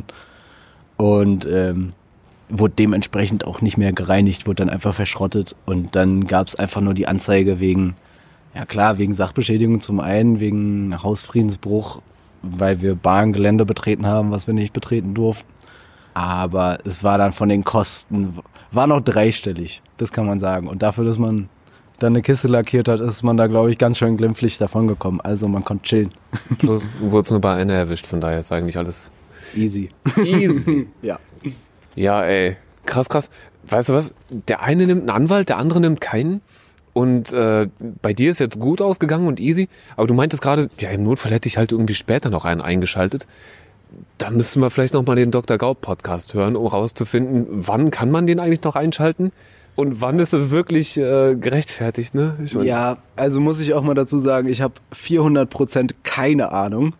Und ähm, wurde dementsprechend auch nicht mehr gereinigt, wurde dann einfach verschrottet. Und dann gab es einfach nur die Anzeige wegen, ja klar, wegen Sachbeschädigung zum einen, wegen Hausfriedensbruch, weil wir Bahngelände betreten haben, was wir nicht betreten durften. Aber es war dann von den Kosten, war noch dreistellig, das kann man sagen. Und dafür, dass man dann eine Kiste lackiert hat, ist man da, glaube ich, ganz schön glimpflich davon gekommen. Also man konnte chillen. Plus wurde es nur bei einer erwischt, von daher ist eigentlich alles easy. Easy. Ja. Ja, ey, krass, krass. Weißt du was, der eine nimmt einen Anwalt, der andere nimmt keinen. Und äh, bei dir ist jetzt gut ausgegangen und easy. Aber du meintest gerade, ja, im Notfall hätte ich halt irgendwie später noch einen eingeschaltet. Da müssten wir vielleicht nochmal den Doktor Gaub Podcast hören, um rauszufinden, wann kann man den eigentlich noch einschalten und wann ist es wirklich äh, gerechtfertigt, ne? Ich mein, ja, also muss ich auch mal dazu sagen, ich habe vierhundert Prozent keine Ahnung,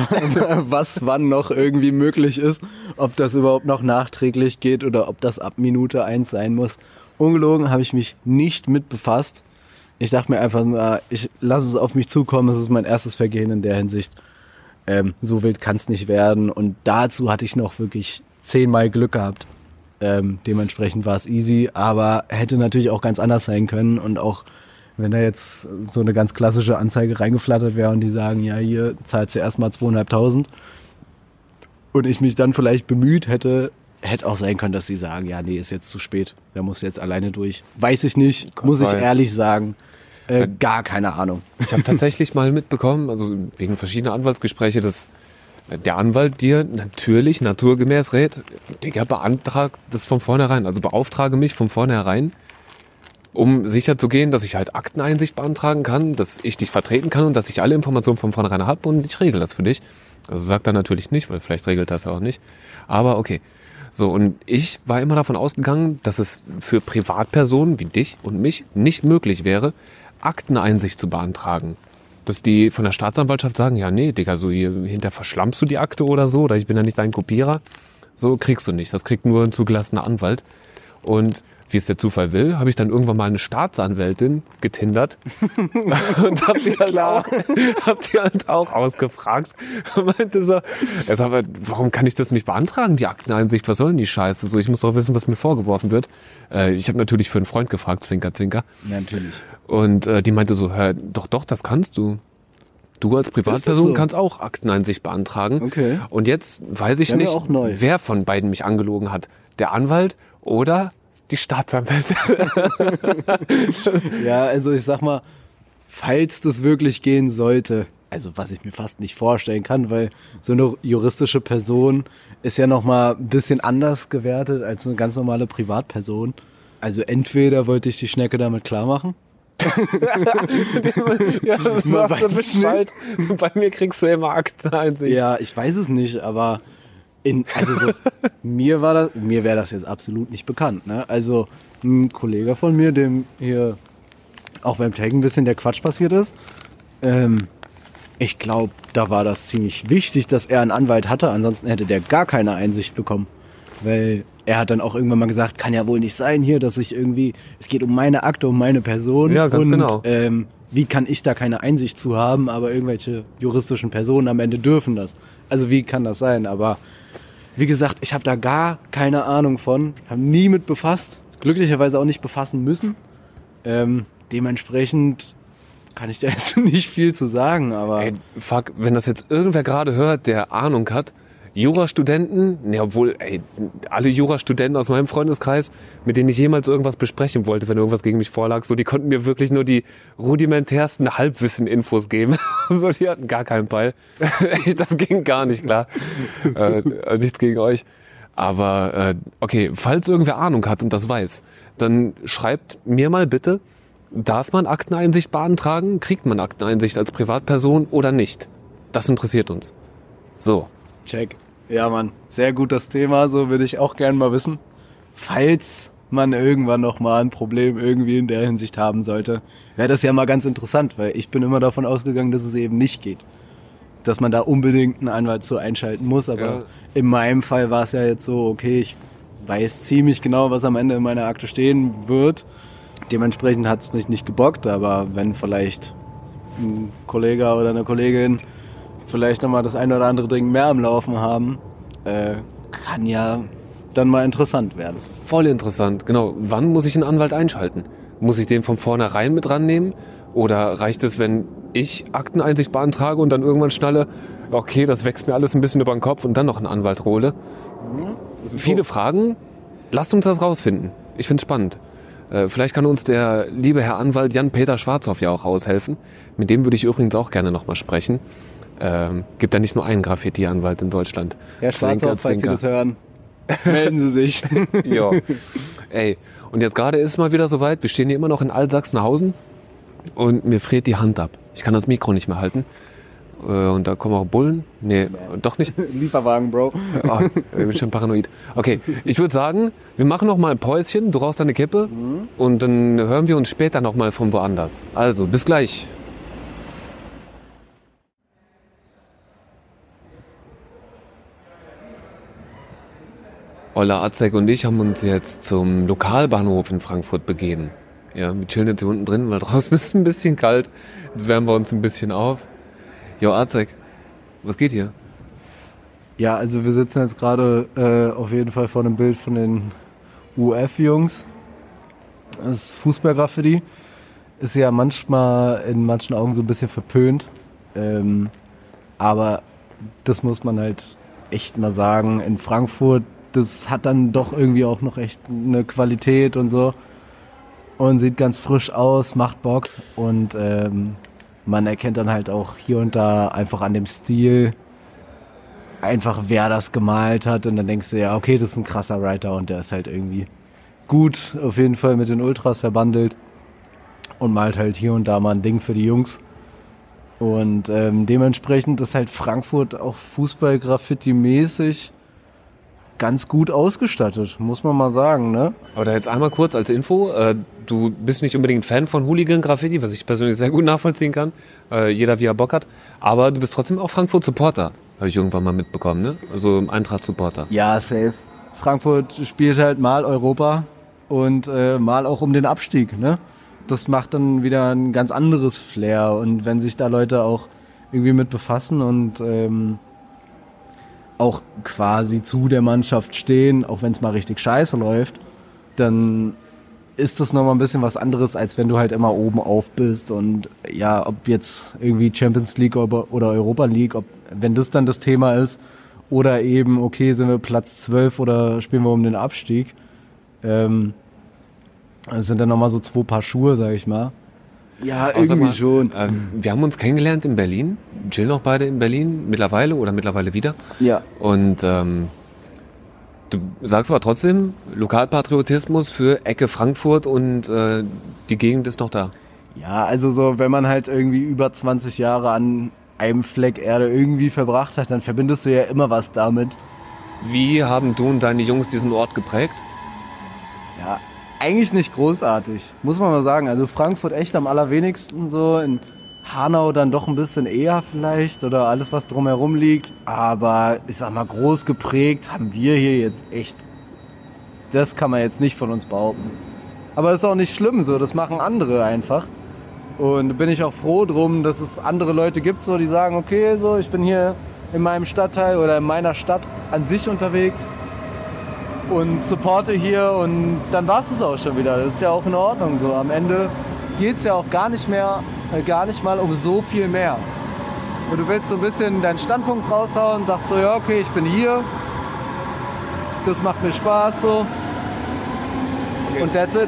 was wann noch irgendwie möglich ist, ob das überhaupt noch nachträglich geht oder ob das ab Minute eins sein muss. Ungelogen, habe ich mich nicht mit befasst. Ich dachte mir einfach, na, ich lasse es auf mich zukommen, es ist mein erstes Vergehen in der Hinsicht. Ähm, so wild kann es nicht werden. Und dazu hatte ich noch wirklich zehnmal Glück gehabt. Ähm, dementsprechend war es easy, aber hätte natürlich auch ganz anders sein können. Und auch wenn da jetzt so eine ganz klassische Anzeige reingeflattert wäre und die sagen, ja, hier zahlst du erstmal zweieinhalbtausend und ich mich dann vielleicht bemüht hätte, hätte auch sein können, dass sie sagen, ja, nee, ist jetzt zu spät. Da musst du jetzt alleine durch. Weiß ich nicht, Gott muss ich weiß. ehrlich sagen. Äh, gar keine Ahnung. Ich habe tatsächlich mal mitbekommen, also wegen verschiedener Anwaltsgespräche, dass der Anwalt dir natürlich naturgemäß rät, Digga, beantrag das von vornherein, also beauftrage mich von vornherein, um sicherzugehen, dass ich halt Akteneinsicht beantragen kann, dass ich dich vertreten kann und dass ich alle Informationen von vornherein habe und ich regel das für dich. Also sagt er natürlich nicht, weil vielleicht regelt das ja auch nicht. Aber okay. So, und ich war immer davon ausgegangen, dass es für Privatpersonen wie dich und mich nicht möglich wäre, Akteneinsicht zu beantragen. Dass die von der Staatsanwaltschaft sagen, ja nee, Digga, so hier hinter verschlammst du die Akte oder so, oder ich bin ja nicht dein Kopierer. So kriegst du nicht, das kriegt nur ein zugelassener Anwalt. Und wie es der Zufall will, habe ich dann irgendwann mal eine Staatsanwältin getindert und habe die, halt auch, hab die halt auch ausgefragt und meinte so, er sagt, warum kann ich das nicht beantragen, die Akteneinsicht, was soll denn die Scheiße? So, ich muss doch wissen, was mir vorgeworfen wird. Äh, ich habe natürlich für einen Freund gefragt, Zwinker, Zwinker. Ja, natürlich. Und äh, die meinte so, hör, doch, doch, das kannst du. Du als Privatperson so? Kannst auch Akteneinsicht beantragen. Okay. Und jetzt weiß ich nicht, wer von beiden mich angelogen hat. Der Anwalt oder die Staatsanwälte. Ja, also ich sag mal, falls das wirklich gehen sollte, also was ich mir fast nicht vorstellen kann, weil so eine juristische Person ist ja nochmal ein bisschen anders gewertet als eine ganz normale Privatperson. Also entweder wollte ich die Schnecke damit klar machen. Ja, Man weiß es nicht. Bei mir kriegst du immer Akteneinsicht. Ja, ich weiß es nicht, aber in, also so, mir war das, mir wäre das jetzt absolut nicht bekannt, ne? Also ein Kollege von mir, dem hier auch beim Taggen ein bisschen der Quatsch passiert ist, ähm, ich glaube, da war das ziemlich wichtig, dass er einen Anwalt hatte, ansonsten hätte der gar keine Einsicht bekommen, weil er hat dann auch irgendwann mal gesagt, kann ja wohl nicht sein hier, dass ich irgendwie, es geht um meine Akte, um meine Person Ja, ganz und genau. ähm, wie kann ich da keine Einsicht zu haben, aber irgendwelche juristischen Personen am Ende dürfen das. Also wie kann das sein? Aber wie gesagt, ich habe da gar keine Ahnung von, habe nie mit befasst, glücklicherweise auch nicht befassen müssen. Ähm, dementsprechend kann ich da jetzt nicht viel zu sagen, aber Ey, fuck, wenn das jetzt irgendwer gerade hört, der Ahnung hat, Jurastudenten, ne, obwohl, ey, alle Jurastudenten aus meinem Freundeskreis, mit denen ich jemals irgendwas besprechen wollte, wenn irgendwas gegen mich vorlag, so, die konnten mir wirklich nur die rudimentärsten Halbwissen-Infos geben. So, die hatten gar keinen Peil. Das ging gar nicht klar. äh, nichts gegen euch. Aber, äh, okay, falls irgendwer Ahnung hat und das weiß, dann schreibt mir mal bitte, darf man Akteneinsicht beantragen? Kriegt man Akteneinsicht als Privatperson oder nicht? Das interessiert uns. So. check. Ja, Mann, sehr gut das Thema, so würde ich auch gerne mal wissen. Falls man irgendwann noch mal ein Problem irgendwie in der Hinsicht haben sollte, wäre das ja mal ganz interessant, weil ich bin immer davon ausgegangen, dass es eben nicht geht. Dass man da unbedingt einen Anwalt zu einschalten muss, aber Ja. in meinem Fall war es ja jetzt so, okay, ich weiß ziemlich genau, was am Ende in meiner Akte stehen wird. Dementsprechend hat es mich nicht gebockt, aber wenn vielleicht ein Kollege oder eine Kollegin vielleicht nochmal das eine oder andere Ding mehr am Laufen haben, äh, kann ja dann mal interessant werden. Voll interessant, genau. Wann muss ich einen Anwalt einschalten? Muss ich den von vornherein mit rannehmen? Oder reicht es, wenn ich Akteneinsicht beantrage und dann irgendwann schnalle, okay, das wächst mir alles ein bisschen über den Kopf und dann noch einen Anwalt hole? Viele Fragen. Lasst uns das rausfinden. Ich finde es spannend. Äh, vielleicht kann uns der liebe Herr Anwalt Jan-Peter Schwarzhoff ja auch aushelfen. Mit dem würde ich übrigens auch gerne nochmal sprechen. Ähm, gibt ja nicht nur einen Graffiti-Anwalt in Deutschland. Herr Zwinker, Schwarzhoff, falls Sie Zwinker. das hören, melden Sie sich. Ja. Ey, und jetzt gerade ist es mal wieder soweit, wir stehen hier immer noch in Altsachsenhausen und mir friert die Hand ab. Ich kann das Mikro nicht mehr halten. Äh, Und da kommen auch Bullen. Nee, doch nicht. Lieferwagen, Bro. Oh, ich bin schon paranoid. Okay, ich würde sagen, wir machen noch mal ein Päuschen, du rauchst deine Kippe und dann hören wir uns später noch mal von woanders. Also, bis gleich. Ola Azek und ich haben uns jetzt zum Lokalbahnhof in Frankfurt begeben. Ja, wir chillen jetzt hier unten drin, weil draußen ist es ein bisschen kalt. Jetzt wärmen wir uns ein bisschen auf. Jo, Azek, was geht hier? Ja, also wir sitzen jetzt gerade äh, auf jeden Fall vor einem Bild von den U F-Jungs. Das ist Fußballgraffiti. Ist ja manchmal in manchen Augen so ein bisschen verpönt. Ähm, aber das muss man halt echt mal sagen. In Frankfurt, das hat dann doch irgendwie auch noch echt eine Qualität und so. Und sieht ganz frisch aus, macht Bock. Und ähm, man erkennt dann halt auch hier und da einfach an dem Stil einfach, wer das gemalt hat. Und dann denkst du, ja, okay, das ist ein krasser Writer und der ist halt irgendwie gut, auf jeden Fall mit den Ultras verbandelt und malt halt hier und da mal ein Ding für die Jungs. Und ähm, dementsprechend ist halt Frankfurt auch Fußball-Graffiti-mäßig ganz gut ausgestattet, muss man mal sagen, ne? Aber da jetzt einmal kurz als Info, äh, du bist nicht unbedingt Fan von Hooligan-Graffiti, was ich persönlich sehr gut nachvollziehen kann, äh, jeder wie er Bock hat, aber du bist trotzdem auch Frankfurt-Supporter, habe ich irgendwann mal mitbekommen, ne? Also Eintracht-Supporter. Ja, safe. Frankfurt spielt halt mal Europa und äh, mal auch um den Abstieg, ne? Das macht dann wieder ein ganz anderes Flair und wenn sich da Leute auch irgendwie mit befassen und ähm, auch quasi zu der Mannschaft stehen, auch wenn es mal richtig scheiße läuft, dann ist das nochmal ein bisschen was anderes, als wenn du halt immer oben auf bist und ja, ob jetzt irgendwie Champions League oder Europa League, ob, wenn das dann das Thema ist oder eben, okay, sind wir Platz zwölf oder spielen wir um den Abstieg, ähm, Das sind dann nochmal so zwei Paar Schuhe, sag ich mal. Ja, Aber sag irgendwie mal, schon. Äh, wir haben uns kennengelernt in Berlin, chillen auch beide in Berlin mittlerweile oder mittlerweile wieder. Ja. Und ähm, du sagst aber trotzdem, Lokalpatriotismus für Ecke Frankfurt und äh, die Gegend ist noch da. Ja, also so, wenn man halt irgendwie über zwanzig Jahre an einem Fleck Erde irgendwie verbracht hat, dann verbindest du ja immer was damit. Wie haben du und deine Jungs diesen Ort geprägt? Ja, eigentlich nicht großartig, muss man mal sagen. Also Frankfurt echt am allerwenigsten so, in Hanau dann doch ein bisschen eher vielleicht oder alles, was drumherum liegt. Aber ich sag mal, groß geprägt haben wir hier jetzt echt. Das kann man jetzt nicht von uns behaupten. Aber das ist auch nicht schlimm so, das machen andere einfach. Und da bin ich auch froh drum, dass es andere Leute gibt, so, die sagen, okay, so, ich bin hier in meinem Stadtteil oder in meiner Stadt an sich unterwegs und supporte hier und dann war es auch schon wieder. Das ist ja auch in Ordnung so. Am Ende geht es ja auch gar nicht mehr, äh, gar nicht mal um so viel mehr. Und du willst so ein bisschen deinen Standpunkt raushauen, sagst so, ja okay, ich bin hier, das macht mir Spaß so. Okay. Und that's it.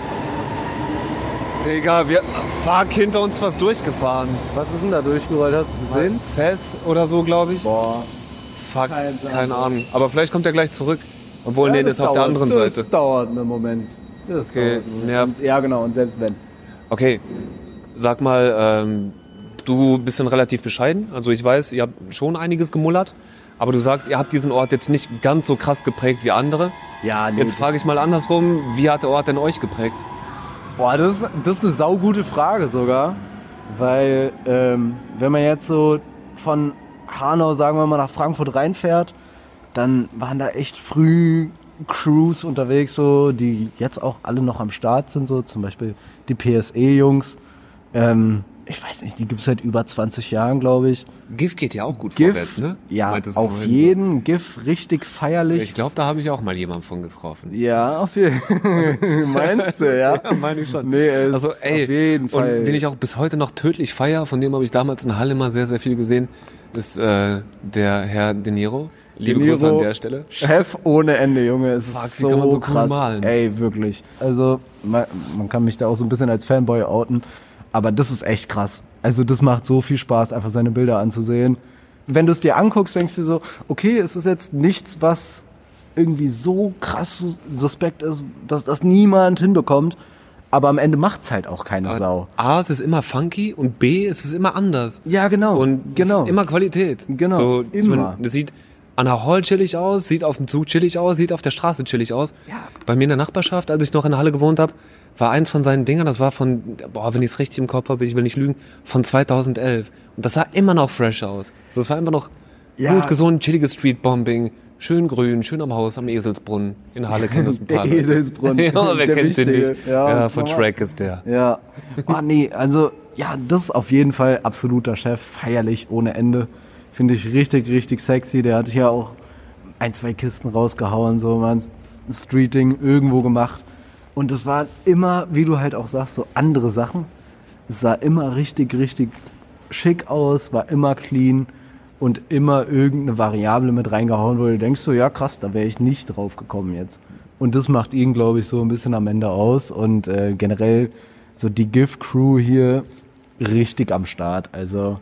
Digga, wir fuck, hinter uns was durchgefahren. Was ist denn da durchgerollt? Hast du gesehen? Cess oder so, glaube ich. Boah. Fuck, Kein Plan. keine Ahnung. Aber vielleicht kommt er gleich zurück. Obwohl, nee, das ist auf der anderen das Seite. Das dauert einen Moment. Das Okay, dauert einen nervt. Und, ja, genau, und selbst wenn. Okay, sag mal, ähm, du bist dann relativ bescheiden. Also ich weiß, ihr habt schon einiges gemullert. Aber du sagst, ihr habt diesen Ort jetzt nicht ganz so krass geprägt wie andere. Ja, nee. Jetzt frage ich mal andersrum, wie hat der Ort denn euch geprägt? Boah, das ist, das ist eine saugute Frage sogar. Weil, ähm, wenn man jetzt so von Hanau, sagen wir mal, nach Frankfurt reinfährt, dann waren da echt früh Crews unterwegs, so, die jetzt auch alle noch am Start sind, so zum Beispiel die P S E-Jungs. Ähm, ich weiß nicht, die gibt es seit über zwanzig Jahren, glaube ich. GIF geht ja auch gut GIF, vorwärts, ne? Ja, Meintest du auf vorhin jeden. So. GIF richtig feierlich. Ich glaube, da habe ich auch mal jemanden von getroffen. Ja, auf jeden Fall. Meinst du, ja? Ja, meine ich schon. Nee, es Also, ey, auf jeden Fall. Und wen ich auch bis heute noch tödlich feier, von dem habe ich damals in Halle mal sehr, sehr viel gesehen, ist äh, der Herr De Niro. Liebe De Niro, Grüße an der Stelle. Chef ohne Ende, Junge. Es ist Fuck, wie so, kann man so cool krass. malen? Ey, wirklich. Also, man, man kann mich da auch so ein bisschen als Fanboy outen. Aber das ist echt krass. Also, das macht so viel Spaß, einfach seine Bilder anzusehen. Wenn du es dir anguckst, denkst du dir so, okay, es ist jetzt nichts, was irgendwie so krass suspekt ist, dass das niemand hinbekommt. Aber am Ende macht's halt auch keine Aber Sau. A, es ist immer funky und B, es ist immer anders. Ja, genau. Und genau. es ist immer Qualität. Genau, so, ich immer. Mein, das sieht an der Hall chillig aus, sieht auf dem Zug chillig aus, sieht auf der Straße chillig aus. Ja. Bei mir in der Nachbarschaft, als ich noch in der Halle gewohnt habe, war eins von seinen Dingern, das war von, boah, wenn ich es richtig im Kopf habe, ich will nicht lügen, von zweitausendelf. Und das sah immer noch fresh aus. Also das war immer noch Ja. gut gesund, chilliges Streetbombing, schön grün, schön am Haus, am Eselsbrunnen. In Halle kennen das ein paar Der Leute. Eselsbrunnen. Ja, wer Der kennt den Wichtige. nicht? Ja, Ja, von Mama. Shrek ist der. Ja. Oh nee, also ja, das ist auf jeden Fall absoluter Chef, feierlich ohne Ende. Finde ich richtig, richtig sexy. Der hat hier auch ein, zwei Kisten rausgehauen, so mal ein Streeting irgendwo gemacht. Und es waren immer, wie du halt auch sagst, so andere Sachen. Es sah immer richtig, richtig schick aus, war immer clean und immer irgendeine Variable mit reingehauen, wo du denkst so, ja krass, da wäre ich nicht drauf gekommen jetzt. Und das macht ihn, glaube ich, so ein bisschen am Ende aus. Und äh, generell so die GIF-Crew hier richtig am Start. Also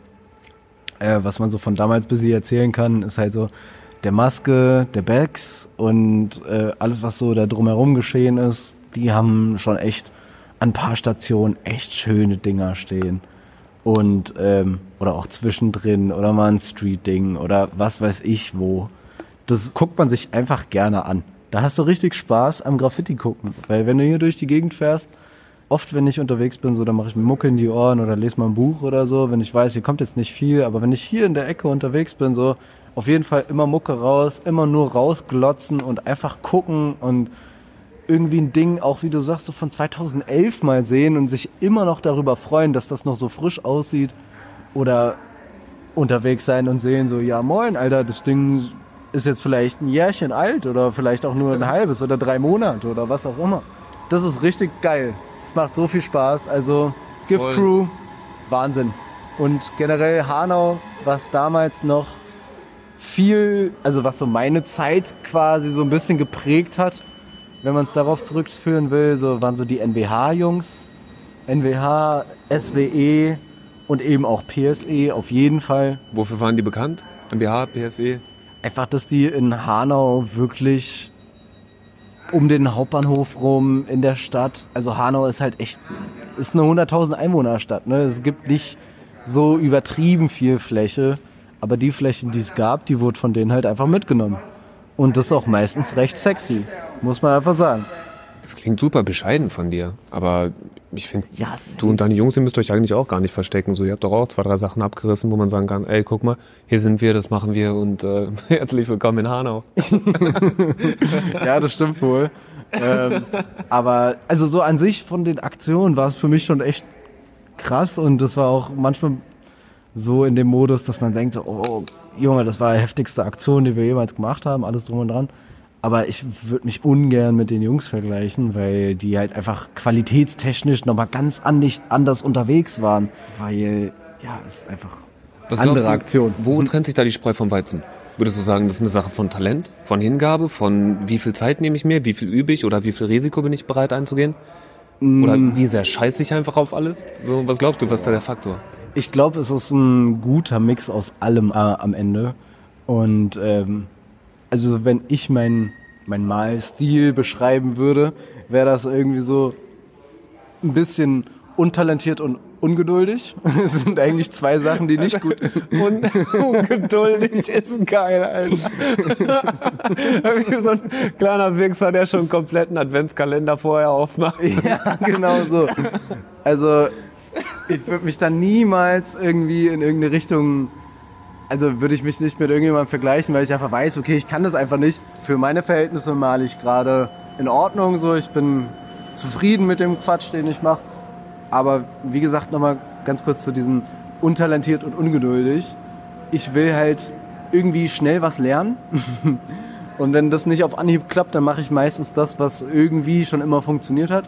äh, was man so von damals bis hier erzählen kann, ist halt so der Maske, der Bags und äh, alles, was so da drumherum geschehen ist, die haben schon echt an ein paar Stationen echt schöne Dinger stehen. Und, ähm, oder auch zwischendrin oder mal ein Street-Ding oder was weiß ich wo. Das guckt man sich einfach gerne an. Da hast du richtig Spaß am Graffiti gucken. Weil wenn du hier durch die Gegend fährst, oft wenn ich unterwegs bin, so, dann mache ich mir Mucke in die Ohren oder lese mal ein Buch oder so, wenn ich weiß, hier kommt jetzt nicht viel, aber wenn ich hier in der Ecke unterwegs bin, so, auf jeden Fall immer Mucke raus, immer nur rausglotzen und einfach gucken und irgendwie ein Ding, auch wie du sagst, so von zweitausendelf mal sehen und sich immer noch darüber freuen, dass das noch so frisch aussieht. Oder unterwegs sein und sehen so, ja moin, Alter, das Ding ist jetzt vielleicht ein Jährchen alt oder vielleicht auch nur ein halbes oder drei Monate oder was auch immer. Das ist richtig geil. Es macht so viel Spaß. Also Gift Voll. Crew, Wahnsinn. Und generell Hanau, was damals noch viel, also was so meine Zeit quasi so ein bisschen geprägt hat, wenn man es darauf zurückführen will, so waren so die N W H-Jungs, N W H, S W E und eben auch P S E auf jeden Fall. Wofür waren die bekannt? N W H, P S E? Einfach, dass die in Hanau wirklich um den Hauptbahnhof rum in der Stadt, also Hanau ist halt echt, ist eine hunderttausend Einwohnerstadt, ne? Es gibt nicht so übertrieben viel Fläche, aber die Flächen, die es gab, die wurde von denen halt einfach mitgenommen. Und das ist auch meistens recht sexy, muss man einfach sagen. Das klingt super bescheiden von dir, aber ich finde, Ja, du und deine Jungs, ihr müsst euch eigentlich auch gar nicht verstecken. So, ihr habt doch auch zwei, drei Sachen abgerissen, wo man sagen kann, ey, guck mal, hier sind wir, das machen wir und äh, herzlich willkommen in Hanau. Ja, das stimmt wohl. ähm, aber also so an sich von den Aktionen war es für mich schon echt krass und das war auch manchmal so in dem Modus, dass man denkt so, oh Junge, das war die heftigste Aktion, die wir jemals gemacht haben, alles drum und dran. Aber ich würde mich ungern mit den Jungs vergleichen, weil die halt einfach qualitätstechnisch nochmal ganz anders unterwegs waren. Weil, ja, es ist einfach Was andere glaubst du, Aktion. Wo trennt sich da die Spreu vom Weizen? Würdest du sagen, das ist eine Sache von Talent, von Hingabe, von wie viel Zeit nehme ich mir, wie viel übe ich oder wie viel Risiko bin ich bereit einzugehen? Oder wie sehr scheiße ich einfach auf alles? So, was glaubst du, was ist da der Faktor? Ich glaube, es ist ein guter Mix aus allem äh, am Ende. Und ähm, also wenn ich meinen mein Malstil beschreiben würde, wäre das irgendwie so ein bisschen untalentiert und ungeduldig. Das sind eigentlich zwei Sachen, die nicht gut Und ungeduldig ist geil, Alter. Wie so ein kleiner Wichser, der schon einen kompletten Adventskalender vorher aufmacht. Ja, genau so. Also ich würde mich dann niemals irgendwie in irgendeine Richtung, also würde ich mich nicht mit irgendjemandem vergleichen, weil ich einfach weiß, okay, ich kann das einfach nicht. Für meine Verhältnisse male ich gerade in Ordnung, so ich bin zufrieden mit dem Quatsch, den ich mache. Aber wie gesagt, nochmal ganz kurz zu diesem untalentiert und ungeduldig. Ich will halt irgendwie schnell was lernen. Und wenn das nicht auf Anhieb klappt, dann mache ich meistens das, was irgendwie schon immer funktioniert hat.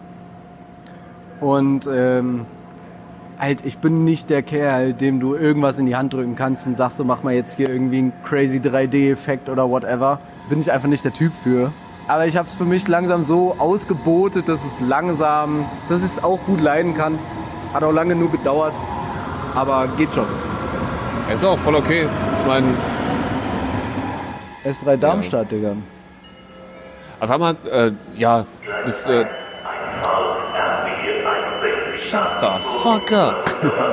Und ähm, halt, ich bin nicht der Kerl, dem du irgendwas in die Hand drücken kannst und sagst, so mach mal jetzt hier irgendwie einen crazy drei D-Effekt oder whatever. Bin ich einfach nicht der Typ für. Aber ich habe es für mich langsam so ausgebotet, dass es langsam, dass ich es auch gut leiden kann. Hat auch lange nur gedauert, aber geht schon. Ist auch voll okay. Ich meine, S drei Darmstadt, ja. Digga. also sag mal, äh, ja, das, äh, shut the fuck up.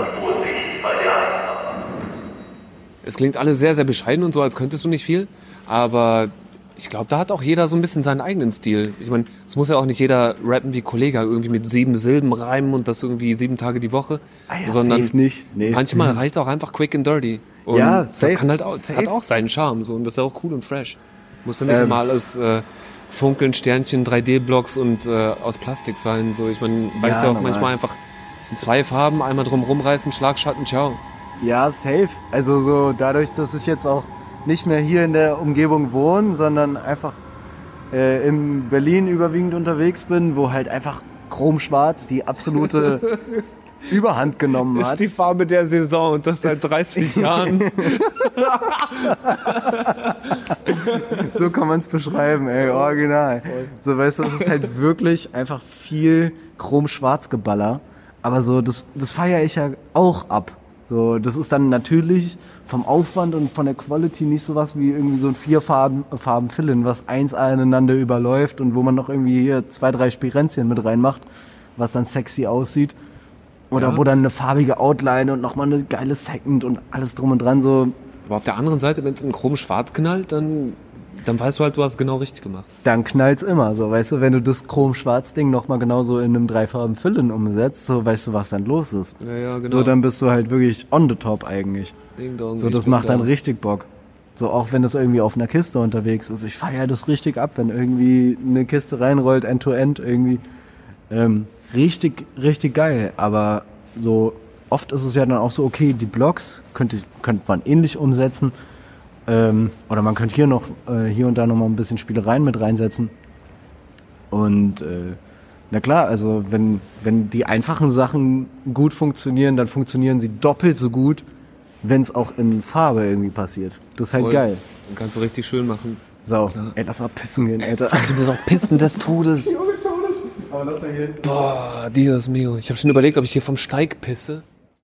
Es klingt alles sehr, sehr bescheiden und so, als könntest du nicht viel, aber ich glaube, da hat auch jeder so ein bisschen seinen eigenen Stil. Ich meine, es muss ja auch nicht jeder rappen wie Kollega, irgendwie mit sieben Silben reimen und das irgendwie sieben Tage die Woche. Ah ja, sondern safe nicht. Nee. Manchmal reicht auch einfach quick and dirty. Und Ja, das safe, kann halt auch, das safe. hat auch seinen Charme so, und das ist ja auch cool und fresh. Muss ja nicht Ähm. immer alles äh, funkeln, Sternchen, drei D-Blocks und äh, aus Plastik sein. So, ich meine, reicht ja, Ja, auch normal. manchmal einfach in zwei Farben, einmal drum rumreißen, Schlagschatten, ciao. Ja, safe. Also so dadurch, dass ich jetzt auch nicht mehr hier in der Umgebung wohne, sondern einfach äh, in Berlin überwiegend unterwegs bin, wo halt einfach Chromschwarz die absolute Überhand genommen hat. Ist die Farbe der Saison und das seit dreißig Jahren. So kann man es beschreiben, ey, original. So, weißt du, es ist halt wirklich einfach viel Chrom-Schwarz-Geballer. Aber so, das, das feiere ich ja auch ab. So, das ist dann natürlich vom Aufwand und von der Quality nicht sowas wie irgendwie so ein vierfarben Farben Fill-In, was eins aneinander überläuft und wo man noch irgendwie hier zwei, drei Spirenzchen mit reinmacht, was dann sexy aussieht. Oder Ja. wo dann eine farbige Outline und nochmal eine geile Second und alles drum und dran so. Aber auf der anderen Seite, wenn es in Chrom schwarz knallt, dann, dann weißt du halt, du hast es genau richtig gemacht. Dann knallt's immer, so, weißt du, wenn du das Chrom-Schwarz-Ding nochmal genauso in einem dreifarben Fill-In umsetzt, so, weißt du, was dann los ist. Ja, ja, genau. So, dann bist du halt wirklich on the top eigentlich. Ding dong, So, ich das bin macht da. dann richtig Bock. So, auch wenn das irgendwie auf einer Kiste unterwegs ist. Ich feiere das richtig ab, wenn irgendwie eine Kiste reinrollt, end-to-end irgendwie. Ähm, richtig, richtig geil. Aber so, oft ist es ja dann auch so, okay, die Blocks könnte, könnte man ähnlich umsetzen. Ähm, oder man könnte hier noch, äh, hier und da noch mal ein bisschen Spielereien mit reinsetzen. Und, äh, na klar, also wenn, wenn die einfachen Sachen gut funktionieren, dann funktionieren sie doppelt so gut, wenn es auch in Farbe irgendwie passiert. Das ist halt Voll. geil. Dann kannst du richtig schön machen. So, ey, lass mal pissen gehen, Alter. Ich muss auch pissen des Todes. Aber lass mal hier hin. Boah, Dios mio. Ich habe schon überlegt, ob ich hier vom Steig pisse.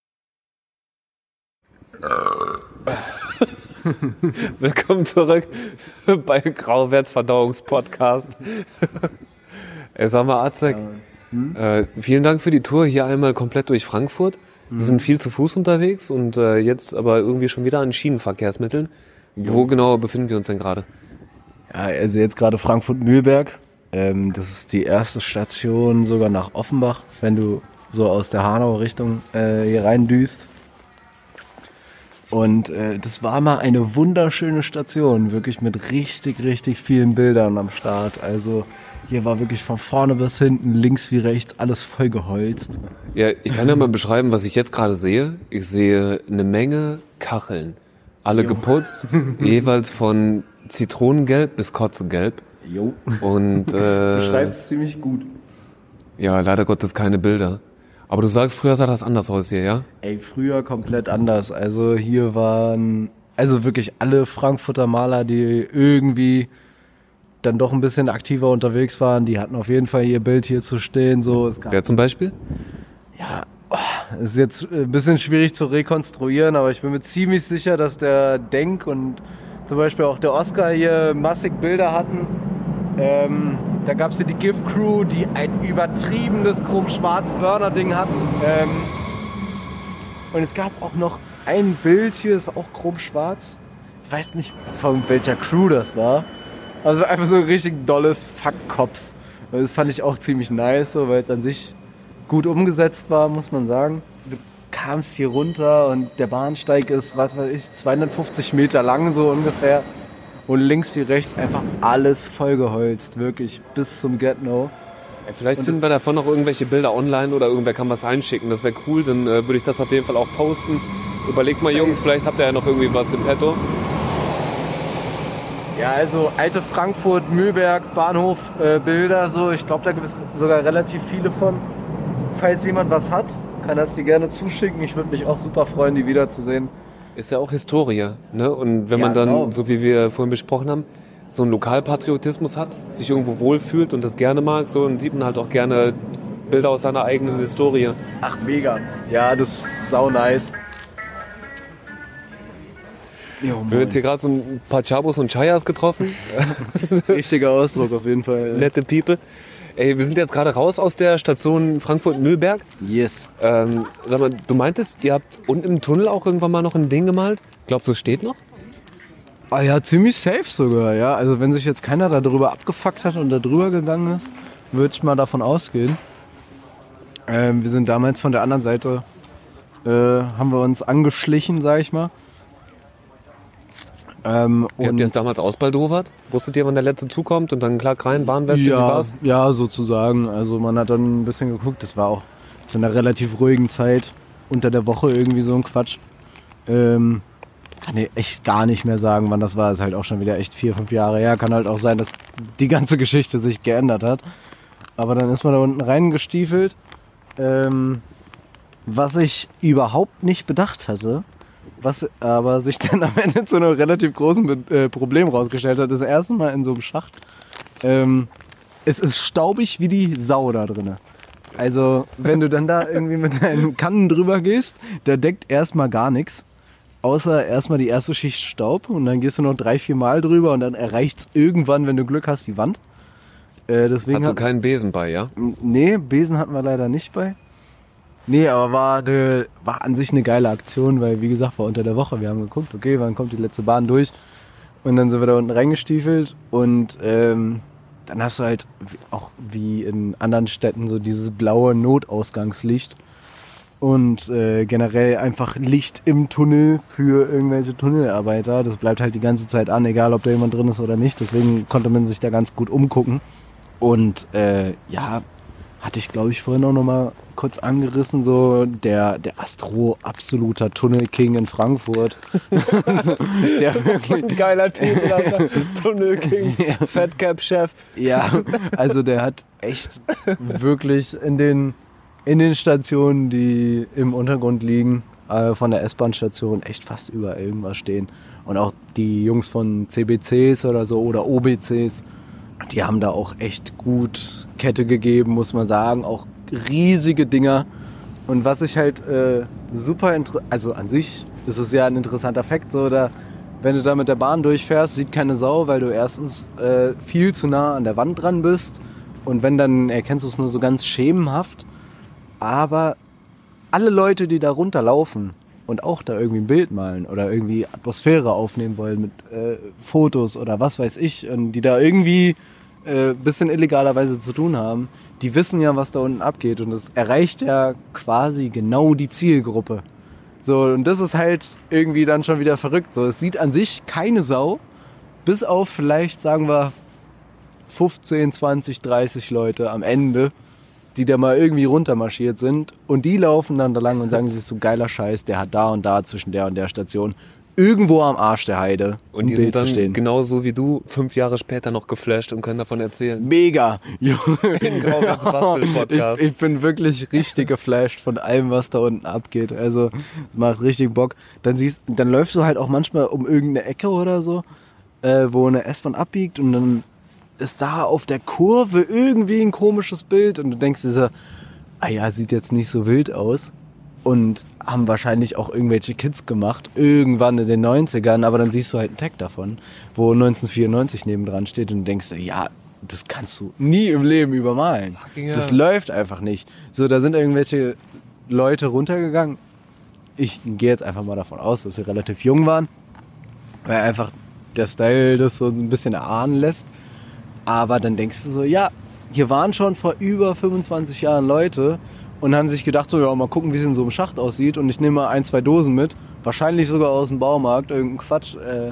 Willkommen zurück bei Grauwerts Verdauungspodcast. Ey, sag mal, Azek, hm? äh, vielen Dank für die Tour hier einmal komplett durch Frankfurt. Wir hm. sind viel zu Fuß unterwegs und äh, jetzt aber irgendwie schon wieder an Schienenverkehrsmitteln. Jo. Wo genau befinden wir uns denn gerade? Ja, also jetzt gerade Frankfurt-Mühlberg. Ähm, das ist die erste Station sogar nach Offenbach, wenn du so aus der Hanauer Richtung äh, hier reindüst. Und äh, das war mal eine wunderschöne Station, wirklich mit richtig, richtig vielen Bildern am Start. Also hier war wirklich von vorne bis hinten, links wie rechts, alles voll geholzt. Ja, ich kann ja mal beschreiben, was ich jetzt gerade sehe. Ich sehe eine Menge Kacheln, alle jo. geputzt, jeweils von Zitronengelb bis Kotzegelb. Jo. Und, äh, du schreibst ziemlich gut. Ja, leider Gottes keine Bilder. Aber du sagst, früher sah das anders aus hier, ja? Ey, früher komplett anders. Also hier waren also wirklich alle Frankfurter Maler, die irgendwie dann doch ein bisschen aktiver unterwegs waren, die hatten auf jeden Fall ihr Bild hier zu stehen. So, es gab Wer zum Beispiel? Ja, oh, es ist jetzt ein bisschen schwierig zu rekonstruieren, aber ich bin mir ziemlich sicher, dass der Denk und zum Beispiel auch der Oscar hier massig Bilder hatten. Ähm, da gab es hier die Gift Crew, die ein übertriebenes Chrom-Schwarz-Burner-Ding hatten. Ähm, und es gab auch noch ein Bild hier, das war auch Chrom-Schwarz. Ich weiß nicht, von welcher Crew das war. Also einfach so ein richtig dolles Fuck-Cops. Das fand ich auch ziemlich nice, so, weil es an sich gut umgesetzt war, muss man sagen. Du kamst hier runter und der Bahnsteig ist, was weiß ich, zweihundertfünfzig Meter lang so ungefähr. Und links wie rechts einfach alles vollgeholzt, wirklich bis zum Get-No. Ja, vielleicht finden wir davon noch irgendwelche Bilder online oder irgendwer kann was einschicken. Das wäre cool, dann äh, würde ich das auf jeden Fall auch posten. Überlegt mal, Jungs, vielleicht habt ihr ja noch irgendwie was im Petto. Ja, also alte Frankfurt, Mühlberg, Bahnhof, äh, Bilder, so. Ich glaube, da gibt es sogar relativ viele von. Falls jemand was hat, kann das dir gerne zuschicken. Ich würde mich auch super freuen, die wiederzusehen. Ist ja auch Historie, ne? Und wenn ja, man dann, auch. so wie wir vorhin besprochen haben, so einen Lokalpatriotismus hat, sich irgendwo wohlfühlt und das gerne mag, so, dann sieht man halt auch gerne Bilder aus seiner eigenen Historie. Ach, mega. Ja, das ist sau nice. Jo, wir haben jetzt hier gerade so ein paar Chabos und Chayas getroffen. Richtiger Ausdruck auf jeden Fall. Nette People. Ey, wir sind jetzt gerade raus aus der Station Frankfurt-Mühlberg. Yes. Ähm, sag mal, du meintest, ihr habt unten im Tunnel auch irgendwann mal noch ein Ding gemalt? Glaubst du, es steht noch? Ah ja, ziemlich safe sogar, ja. Also wenn sich jetzt keiner da drüber abgefuckt hat und da drüber gegangen ist, würde ich mal davon ausgehen. Ähm, wir sind damals von der anderen Seite, äh, haben wir uns angeschlichen, sag ich mal. Ähm, Wie habt ihr es damals ausbaldowert? Wusstet ihr, wann der letzte zukommt und dann klar rein, Bahnweste, ja, wie war's? Ja, sozusagen. Also man hat dann ein bisschen geguckt. Das war auch zu einer relativ ruhigen Zeit unter der Woche irgendwie so ein Quatsch. Ähm, kann ich echt gar nicht mehr sagen, wann das war. Ist halt auch schon wieder echt vier, fünf Jahre her. Kann halt auch sein, dass die ganze Geschichte sich geändert hat. Aber dann ist man da unten reingestiefelt. Ähm, was ich überhaupt nicht bedacht hatte, was aber sich dann am Ende zu einem relativ großen Be- äh, Problem rausgestellt hat, das erste Mal in so einem Schacht. Ähm, es ist staubig wie die Sau da drin. Also wenn du dann da irgendwie mit deinen Kannen drüber gehst, da deckt erstmal gar nichts. Außer erstmal die erste Schicht Staub und dann gehst du noch drei, vier Mal drüber und dann erreicht es irgendwann, wenn du Glück hast, die Wand. Äh, deswegen Hast du hat, keinen Besen bei, ja? Nee, Besen hatten wir leider nicht bei. Nee, aber war, eine, war an sich eine geile Aktion, weil wie gesagt, war unter der Woche. Wir haben geguckt, okay, wann kommt die letzte Bahn durch? Und dann sind wir da unten reingestiefelt und ähm, dann hast du halt auch wie in anderen Städten so dieses blaue Notausgangslicht und äh, generell einfach Licht im Tunnel für irgendwelche Tunnelarbeiter. Das bleibt halt die ganze Zeit an, egal ob da jemand drin ist oder nicht. Deswegen konnte man sich da ganz gut umgucken. Und äh, ja, hatte ich glaube ich vorhin auch nochmal kurz angerissen, so der, der Astro absoluter Tunnel-King in Frankfurt. Also, der wirklich geiler Titel, Alter. Tunnel-King, ja. Fatcap-Chef. Ja, also der hat echt wirklich in den, in den Stationen, die im Untergrund liegen, äh, von der S-Bahn-Station echt fast überall irgendwas stehen. Und auch die Jungs von C B Cs oder so oder O B Cs, die haben da auch echt gut Kette gegeben, muss man sagen. Auch riesige Dinger. Und was ich halt äh, super interessant, also an sich ist es ja ein interessanter Fakt, so da, wenn du da mit der Bahn durchfährst, sieht keine Sau, weil du erstens äh, viel zu nah an der Wand dran bist. Und wenn, dann erkennst du es nur so ganz schemenhaft. Aber alle Leute, die da runterlaufen und auch da irgendwie ein Bild malen oder irgendwie Atmosphäre aufnehmen wollen mit äh, Fotos oder was weiß ich, und die da irgendwie ein äh, bisschen illegalerweise zu tun haben, die wissen ja, was da unten abgeht. Und das erreicht ja quasi genau die Zielgruppe. So, und das ist halt irgendwie dann schon wieder verrückt. So, es sieht an sich keine Sau, bis auf vielleicht, sagen wir, fünfzehn, zwanzig, dreißig Leute am Ende, die da mal irgendwie runtermarschiert sind. Und die laufen dann da lang und sagen, das ist so geiler Scheiß, der hat da und da zwischen der und der Station irgendwo am Arsch der Heide und um die Bild sind dann zu stehen. genauso wie du fünf Jahre später noch geflasht und können davon erzählen. Mega! In Grauwerts Bastel-Podcast. ich, ich bin wirklich richtig geflasht von allem, was da unten abgeht. Also es macht richtig Bock. Dann siehst, dann läufst du halt auch manchmal um irgendeine Ecke oder so, äh, wo eine S-Bahn abbiegt und dann ist da auf der Kurve irgendwie ein komisches Bild und du denkst dir so, ah ja, sieht jetzt nicht so wild aus. Und haben wahrscheinlich auch irgendwelche Kids gemacht, irgendwann in den neunzigern, aber dann siehst du halt einen Tag davon, wo neunzehnhundertvierundneunzig nebendran steht und du denkst, ja, das kannst du nie im Leben übermalen. Fucking Das hell. läuft einfach nicht. So, da sind irgendwelche Leute runtergegangen. Ich gehe jetzt einfach mal davon aus, dass sie relativ jung waren, weil einfach der Style das so ein bisschen erahnen lässt. Aber dann denkst du so, ja, hier waren schon vor über fünfundzwanzig Jahren Leute, und haben sich gedacht, so ja, mal gucken, wie es in so einem Schacht aussieht. Und ich nehme mal ein, zwei Dosen mit, wahrscheinlich sogar aus dem Baumarkt, irgendeinen Quatsch äh,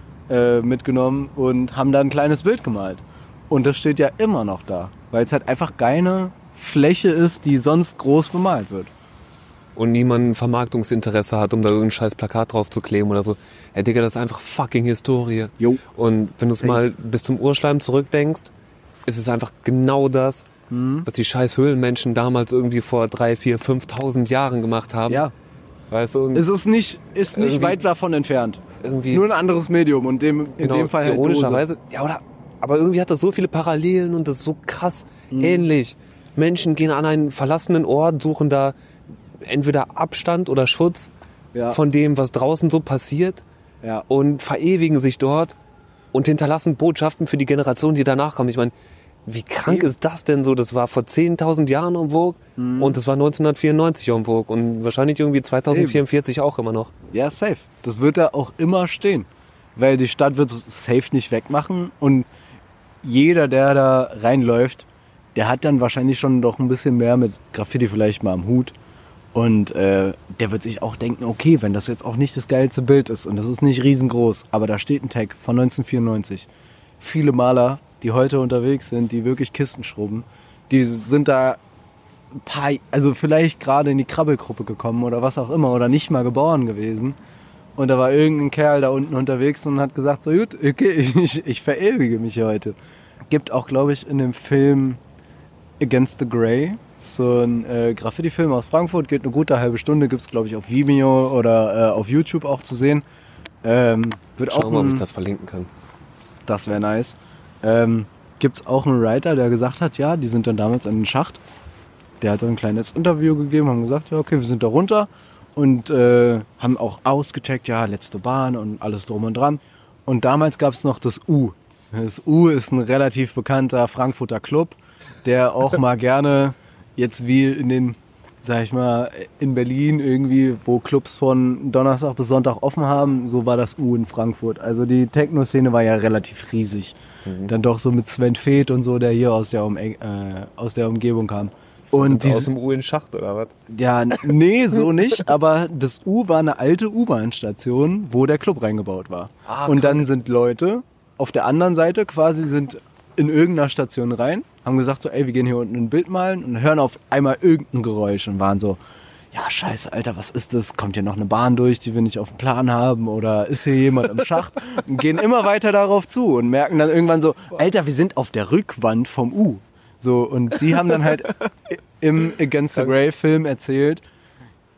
äh, mitgenommen und haben da ein kleines Bild gemalt. Und das steht ja immer noch da, weil es halt einfach keine Fläche ist, die sonst groß bemalt wird. Und niemand ein Vermarktungsinteresse hat, um da irgendein scheiß Plakat drauf zu kleben oder so. Ey, Digga, das ist einfach fucking Historie. Jo. Und wenn du es mal bis zum Urschleim zurückdenkst, ist es einfach genau das, was die scheiß Höhlenmenschen damals irgendwie vor drei, vier, fünftausend Jahren gemacht haben. Ja. Weißt du? Und Es ist nicht, ist nicht Irgendwie- weit davon entfernt. irgendwie Nur ein anderes Medium und dem, in genau, dem Fall halt Dose. ironischerweise. Ja, oder? Aber irgendwie hat das so viele Parallelen und das ist so krass ähnlich. Menschen gehen an einen verlassenen Ort, suchen da entweder Abstand oder Schutz Ja. von dem, was draußen so passiert, Ja. und verewigen sich dort und hinterlassen Botschaften für die Generation, die danach kommen. Ich meine, wie krank Eben. ist das denn so? Das war vor zehntausend Jahren en vogue und das war neunzehnhundertvierundneunzig en vogue und wahrscheinlich irgendwie zweitausendvierundvierzig auch immer noch. Ja, safe. Das wird da auch immer stehen. Weil die Stadt wird es safe nicht wegmachen und jeder, der da reinläuft, der hat dann wahrscheinlich schon doch ein bisschen mehr mit Graffiti vielleicht mal am Hut. Und äh, der wird sich auch denken, okay, wenn das jetzt auch nicht das geilste Bild ist und das ist nicht riesengroß, aber da steht ein Tag von neunzehnhundertvierundneunzig. Viele Maler, die heute unterwegs sind, die wirklich Kisten schrubben, die sind da ein paar, also vielleicht gerade in die Krabbelgruppe gekommen oder was auch immer oder nicht mal geboren gewesen. Und da war irgendein Kerl da unten unterwegs und hat gesagt, so gut, okay, ich, ich verewige mich heute. Gibt auch, glaube ich, in dem Film Against the Grey, so ein äh, Graffiti-Film aus Frankfurt, geht eine gute halbe Stunde, gibt es, glaube ich, auf Vimeo oder äh, auf YouTube auch zu sehen. Ähm, wird Schau auch mal, ob ein, ich das verlinken kann. das wäre nice. Ähm, Gibt es auch einen Writer, der gesagt hat, ja, die sind dann damals in den Schacht. Der hat dann ein kleines Interview gegeben, haben gesagt, ja, okay, wir sind da runter und äh, haben auch ausgecheckt, ja, letzte Bahn und alles drum und dran. Und damals gab es noch das U. Das U ist ein relativ bekannter Frankfurter Club, der auch mal gerne jetzt wie in den, sag ich mal, in Berlin irgendwie, wo Clubs von Donnerstag bis Sonntag offen haben, so war das U in Frankfurt. Also die Techno-Szene war ja relativ riesig. Mhm. Dann doch so mit Sven Feth und so, der hier aus der, um äh, aus der Umgebung kam. Und Sind aus diese, dem U in Schacht oder was? ja, nee, so nicht, aber das U war eine alte U-Bahn-Station, wo der Club reingebaut war. Ah, und krank. dann sind Leute auf der anderen Seite quasi sind in irgendeiner Station rein, haben gesagt so, ey, wir gehen hier unten ein Bild malen und hören auf einmal irgendein Geräusch und waren so, ja, scheiße, Alter, was ist das? Kommt hier noch eine Bahn durch, die wir nicht auf dem Plan haben? Oder ist hier jemand im Schacht? Und gehen immer weiter darauf zu und merken dann irgendwann so, Alter, wir sind auf der Rückwand vom U. So, und die haben dann halt im Against the Grey Film erzählt,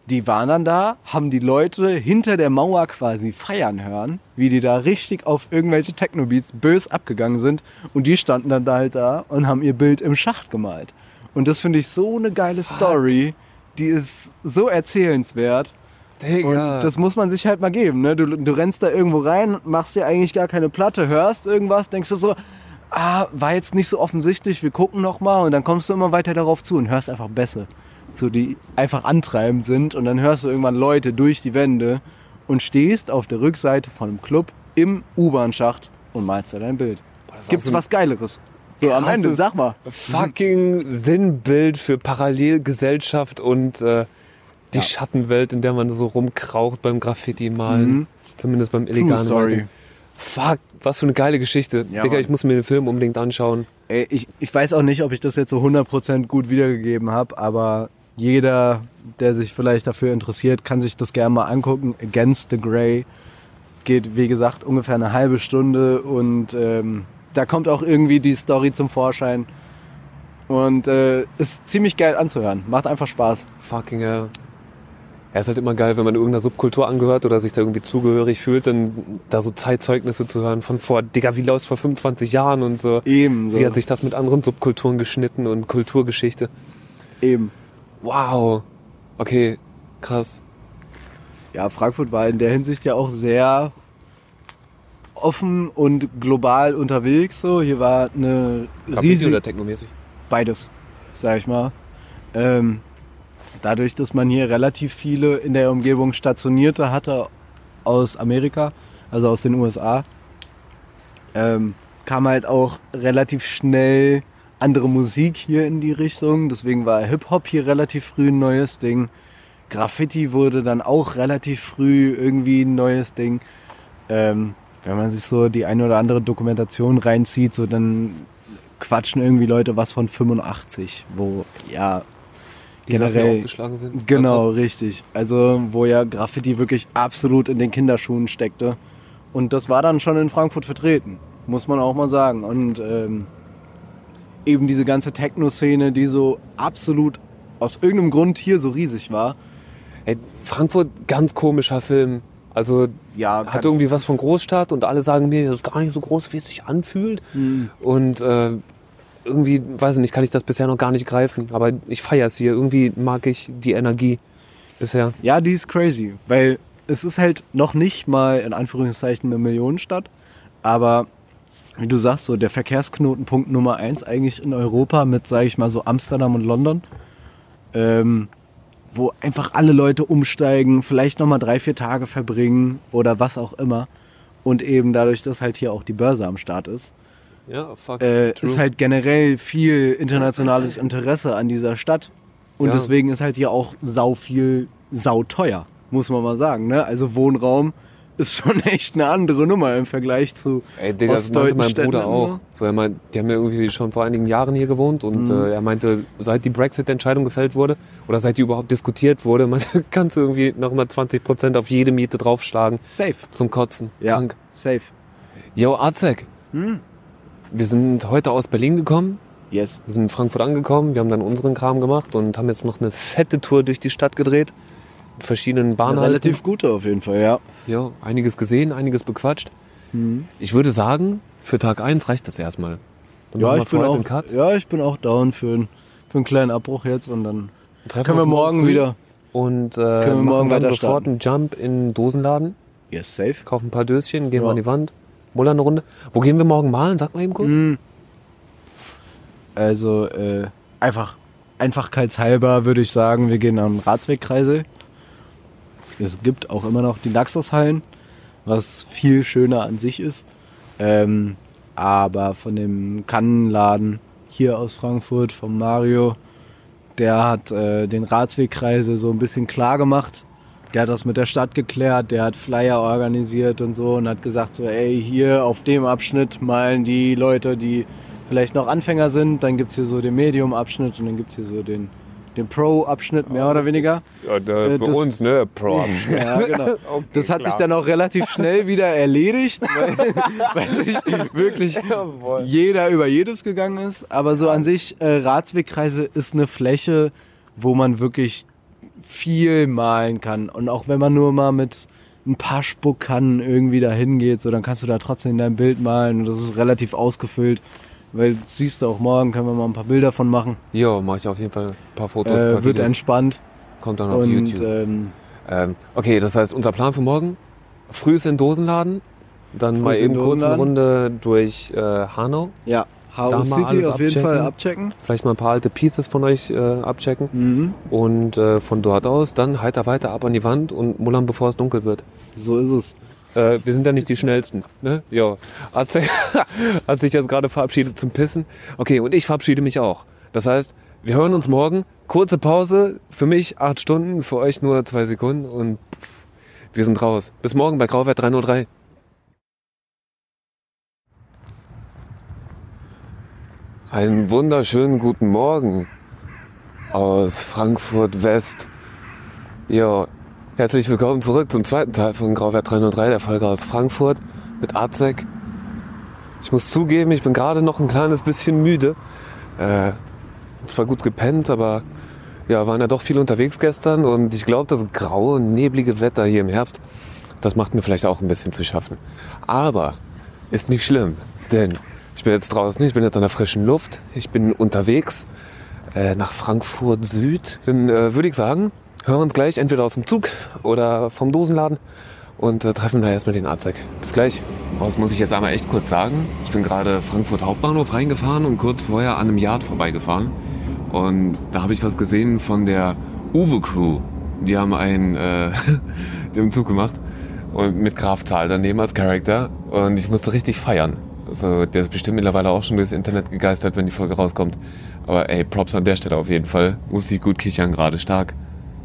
die waren dann da, haben die Leute hinter der Mauer quasi feiern hören, wie die da richtig auf irgendwelche Techno-Beats bös abgegangen sind. Und die standen dann da halt da und haben ihr Bild im Schacht gemalt. Und das finde ich so eine geile Story. Die ist so erzählenswert. Digga. Und das muss man sich halt mal geben. Ne? Du, du rennst da irgendwo rein, machst dir eigentlich gar keine Platte, hörst irgendwas, denkst du so, ah, war jetzt nicht so offensichtlich, wir gucken nochmal. Und dann kommst du immer weiter darauf zu und hörst einfach Bässe. So, die einfach antreibend sind. Und dann hörst du irgendwann Leute durch die Wände und stehst auf der Rückseite von einem Club im U-Bahn-Schacht und malst da dein Bild. Boah, gibt's was Geileres? So am Ende, sag mal. Fucking Sinnbild für Parallelgesellschaft und äh, die Ja. Schattenwelt, in der man so rumkraucht beim Graffiti-Malen. Mhm. Zumindest beim illegalen Story. Writing. Fuck, was für eine geile Geschichte. Ja, Digga, Mann. ich muss mir den Film unbedingt anschauen. Ey, ich, ich weiß auch nicht, ob ich das jetzt so hundert Prozent gut wiedergegeben habe, aber jeder, der sich vielleicht dafür interessiert, kann sich das gerne mal angucken. Against the Grey. Es geht, wie gesagt, ungefähr eine halbe Stunde und ähm, da kommt auch irgendwie die Story zum Vorschein. Und äh, ist ziemlich geil anzuhören. Macht einfach Spaß. Fucking hell. Ja, ist halt immer geil, wenn man irgendeiner Subkultur angehört oder sich da irgendwie zugehörig fühlt, dann da so Zeitzeugnisse zu hören von vor, Digga, wie läuft's vor fünfundzwanzig Jahren und so. Eben. So. Wie hat sich das mit anderen Subkulturen geschnitten und Kulturgeschichte. Eben. Wow. Okay, krass. Ja, Frankfurt war in der Hinsicht ja auch sehr offen und global unterwegs. So, hier war eine Graffiti riesige... oder technomäßig? Beides, sag ich mal. Ähm, dadurch, dass man hier relativ viele in der Umgebung Stationierte hatte aus Amerika, also aus den U S A, ähm, kam halt auch relativ schnell andere Musik hier in die Richtung. Deswegen war Hip-Hop hier relativ früh ein neues Ding. Graffiti wurde dann auch relativ früh irgendwie ein neues Ding. Ähm, wenn man sich so die eine oder andere Dokumentation reinzieht, so dann quatschen irgendwie Leute was von fünfundachtzig, wo ja Die Sachen generell aufgeschlagen sind. genau richtig, also wo ja Graffiti wirklich absolut in den Kinderschuhen steckte und das war dann schon in Frankfurt vertreten, muss man auch mal sagen und ähm, eben diese ganze Techno-Szene, die so absolut aus irgendeinem Grund hier so riesig war. Ey, Frankfurt, ganz komischer Film. Also Ja, hat irgendwie was von Großstadt und alle sagen mir, das ist gar nicht so groß, wie es sich anfühlt. Mhm. Und äh, irgendwie, weiß ich nicht, kann ich das bisher noch gar nicht greifen. Aber ich feiere es hier. Irgendwie mag ich die Energie bisher. Ja, die ist crazy, weil es ist halt noch nicht mal in Anführungszeichen eine Millionenstadt, aber wie du sagst, so der Verkehrsknotenpunkt Nummer eins eigentlich in Europa mit, sage ich mal, so Amsterdam und London, ähm, wo einfach alle Leute umsteigen, vielleicht nochmal drei, vier Tage verbringen oder was auch immer und eben dadurch, dass halt hier auch die Börse am Start ist, Ja, fuck. äh, true. ist halt generell viel internationales Interesse an dieser Stadt. Und Ja. deswegen ist halt hier auch sau viel, sau teuer, muss man mal sagen. Ne? Also Wohnraum ist schon echt eine andere Nummer im Vergleich zu Ey, Digga, das meinte ostdeutschen mein Städten. Bruder auch. So, er meint, die haben ja irgendwie schon vor einigen Jahren hier gewohnt und Mhm. äh, er meinte, seit die Brexit-Entscheidung gefällt wurde oder seit die überhaupt diskutiert wurde, meinte, kannst du irgendwie noch mal zwanzig Prozent auf jede Miete draufschlagen Safe. zum Kotzen. Ja, Krank. safe. Yo, Azek, Hm. wir sind heute aus Berlin gekommen. Yes. Wir sind in Frankfurt angekommen, wir haben dann unseren Kram gemacht und haben jetzt noch eine fette Tour durch die Stadt gedreht. Mit verschiedenen Eine Bahnhalten. relativ gute auf jeden Fall, ja. Ja, einiges gesehen, einiges bequatscht. Mhm. Ich würde sagen, für Tag eins reicht das erstmal. Dann Ja, machen wir ich bin für heute auch, einen Cut. ja, ich bin auch down für, einen- für einen kleinen Abbruch jetzt und dann Treffen können wir uns morgen früh wieder. Und äh, wir machen morgen dann weiter sofort starten. einen Jump in den Dosenladen, Yes, safe. kaufen ein paar Döschen, gehen Ja. wir an die Wand, mullern eine Runde. Wo gehen wir morgen malen? Sag mal eben kurz. Mhm. Also äh, einfach einfachkeitshalber würde ich sagen, wir gehen am Ratswegkreisel. Es gibt auch immer noch die Naxos-Hallen, was viel schöner an sich ist. Ähm, aber von dem Kannenladen hier aus Frankfurt, vom Mario, der hat äh, den Ratswegkreisel so ein bisschen klar gemacht. Der hat das mit der Stadt geklärt, der hat Flyer organisiert und so und hat gesagt so, ey, hier auf dem Abschnitt malen die Leute, die vielleicht noch Anfänger sind, dann gibt's hier so den Medium-Abschnitt und dann gibt's hier so den, den Pro-Abschnitt, mehr oder weniger. Ja, da, Äh, für das- uns, ne? Pro. Ja, genau. Okay, Das hat klar. sich dann auch relativ schnell wieder erledigt, weil, weil sich wirklich Jawohl. jeder über jedes gegangen ist. Aber so an sich, äh, Ratswegkreise ist eine Fläche, wo man wirklich viel malen kann. Und auch wenn man nur mal mit ein paar Spuckkannen irgendwie da hingeht, so, dann kannst du da trotzdem dein Bild malen. Und das ist relativ ausgefüllt. Weil das siehst du auch morgen, können wir mal ein paar Bilder von machen. Jo, mache ich auf jeden Fall ein paar Fotos. Äh, paar wird Videos. entspannt. Kommt dann auf Und, YouTube. Ähm, Ähm, okay, das heißt, unser Plan für morgen, früh ist in den Dosenladen, dann mal Früh ist in eben den kurz eine Dosenladen. Runde durch äh, Hanau. ja, Da House mal City alles auf jeden abchecken. Fall abchecken. Vielleicht mal ein paar alte Pieces von euch äh, abchecken. Mhm. Und äh, von dort aus dann heiter weiter ab an die Wand und mullern, bevor es dunkel wird. So ist es. Äh, wir sind ja nicht die Schnellsten. Ne? Ja. Hat sich, hat sich jetzt gerade verabschiedet zum Pissen. Okay, und ich verabschiede mich auch. Das heißt, wir hören uns morgen. Kurze Pause. Für mich acht Stunden, für euch nur zwei Sekunden. Und wir sind raus. Bis morgen bei Grauwert drei null drei. Einen wunderschönen guten Morgen aus Frankfurt West. Ja, herzlich willkommen zurück zum zweiten Teil von Grauwert drei null drei, der Folge aus Frankfurt mit Arzek. Ich muss zugeben, ich bin gerade noch ein kleines bisschen müde. Äh, zwar gut gepennt, aber ja, waren ja doch viel unterwegs gestern und ich glaube, das graue, neblige Wetter hier im Herbst, das macht mir vielleicht auch ein bisschen zu schaffen. Aber ist nicht schlimm, denn ich bin jetzt draußen, ich bin jetzt an der frischen Luft, ich bin unterwegs äh, nach Frankfurt Süd. Dann äh, würde ich sagen, hören wir uns gleich entweder aus dem Zug oder vom Dosenladen und äh, treffen da erstmal den Arzek. Bis gleich. Das muss ich jetzt einmal echt kurz sagen. Ich bin gerade Frankfurt Hauptbahnhof reingefahren und kurz vorher an einem Yard vorbeigefahren. Und da habe ich was gesehen von der Uwe Crew. Die haben einen äh, die haben Zug gemacht und mit Graf Zahl daneben als Charakter. Und ich musste richtig feiern. Also der ist bestimmt mittlerweile auch schon durchs Internet gegeistert, wenn die Folge rauskommt. Aber ey, Props an der Stelle auf jeden Fall. Muss ich gut kichern, gerade stark.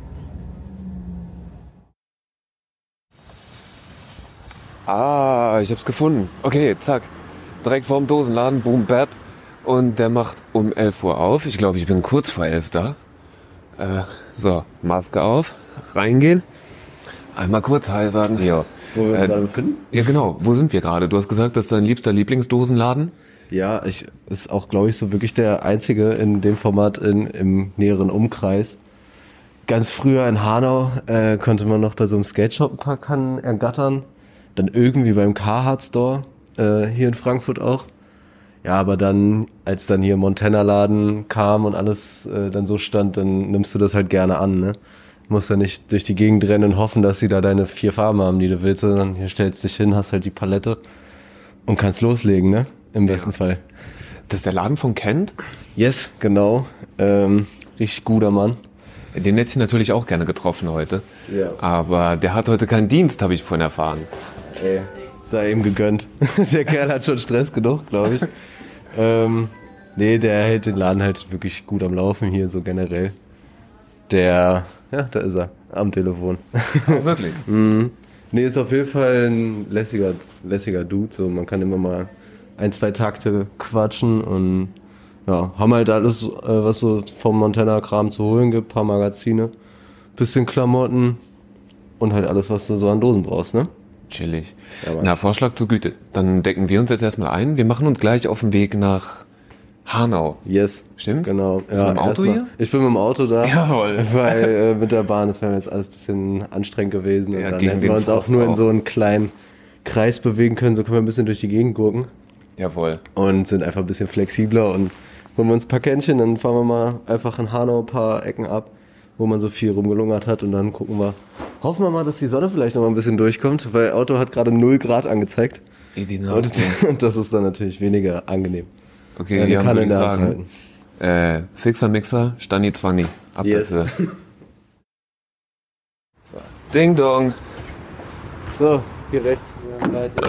Ah, ich hab's gefunden. Okay, zack. Direkt vorm Dosenladen, boom, bap. Und der macht um elf Uhr auf. Ich glaube, ich bin kurz vor elf da. Äh, so, Maske auf, reingehen. Einmal kurz Hi sagen. Ja. Wo wir uns Äh, gerade befinden? Ja, genau. Wo sind wir gerade? Du hast gesagt, das ist dein liebster Lieblingsdosenladen. Ja, ich ist auch, glaube ich, so wirklich der einzige in dem Format in, im näheren Umkreis. Ganz früher in Hanau äh, konnte man noch bei so einem Skate-Shop ein paar Kannen ergattern. Dann irgendwie beim Carhartt Store, äh, hier in Frankfurt auch. Ja, aber dann, als dann hier Montana-Laden kam und alles äh, dann so stand, dann nimmst du das halt gerne an, ne? Du musst ja nicht durch die Gegend rennen und hoffen, dass sie da deine vier Farben haben, die du willst, sondern hier stellst dich hin, hast halt die Palette und kannst loslegen, ne? Im besten Ja. Fall. Das ist der Laden von Kent. Yes, genau. Ähm, richtig guter Mann. Den hätte ich natürlich auch gerne getroffen heute. Ja. Aber der hat heute keinen Dienst, habe ich vorhin erfahren. Ey, sei ihm gegönnt. Der Kerl hat schon Stress genug, glaube ich. ähm, nee, der hält den Laden halt wirklich gut am Laufen hier, so generell. Der, ja, da ist er, am Telefon. Oh, wirklich? mhm. Nee, ist auf jeden Fall ein lässiger, lässiger Dude, so, man kann immer mal ein, zwei Takte quatschen und ja, haben halt alles, äh, was so vom Montana-Kram zu holen gibt, paar Magazine, bisschen Klamotten und halt alles, was du so an Dosen brauchst, ne? Chillig. Ja, Mann. Na, Vorschlag zur Güte. Dann decken wir uns jetzt erstmal ein. Wir machen uns gleich auf den Weg nach Hanau. Yes. Stimmt's? Genau. Bist du mit dem Auto erstmal- hier? Ich bin mit dem Auto da. Jawohl. Weil äh, mit der Bahn, das wäre jetzt alles ein bisschen anstrengend gewesen. Und Ja, dann gegen hätten den wir uns auch Frost nur in auch. so einen kleinen Kreis bewegen können. So können wir ein bisschen durch die Gegend gucken. Jawohl. Und sind einfach ein bisschen flexibler und holen wir uns ein paar Kännchen, dann fahren wir mal einfach in Hanau ein paar Ecken ab, wo man so viel rumgelungert hat und dann gucken wir. Hoffen wir mal, dass die Sonne vielleicht noch mal ein bisschen durchkommt, weil Auto hat gerade null Grad angezeigt. Edina. Und, und das ist dann natürlich weniger angenehm. Okay, Ja, die ja, Kanne würde in ich der Hand sagen. Äh, Sixer Mixer, Stani Zwanni. Ab Yes. dafür. So. Ding Dong. So, hier rechts. Wir haben gleich-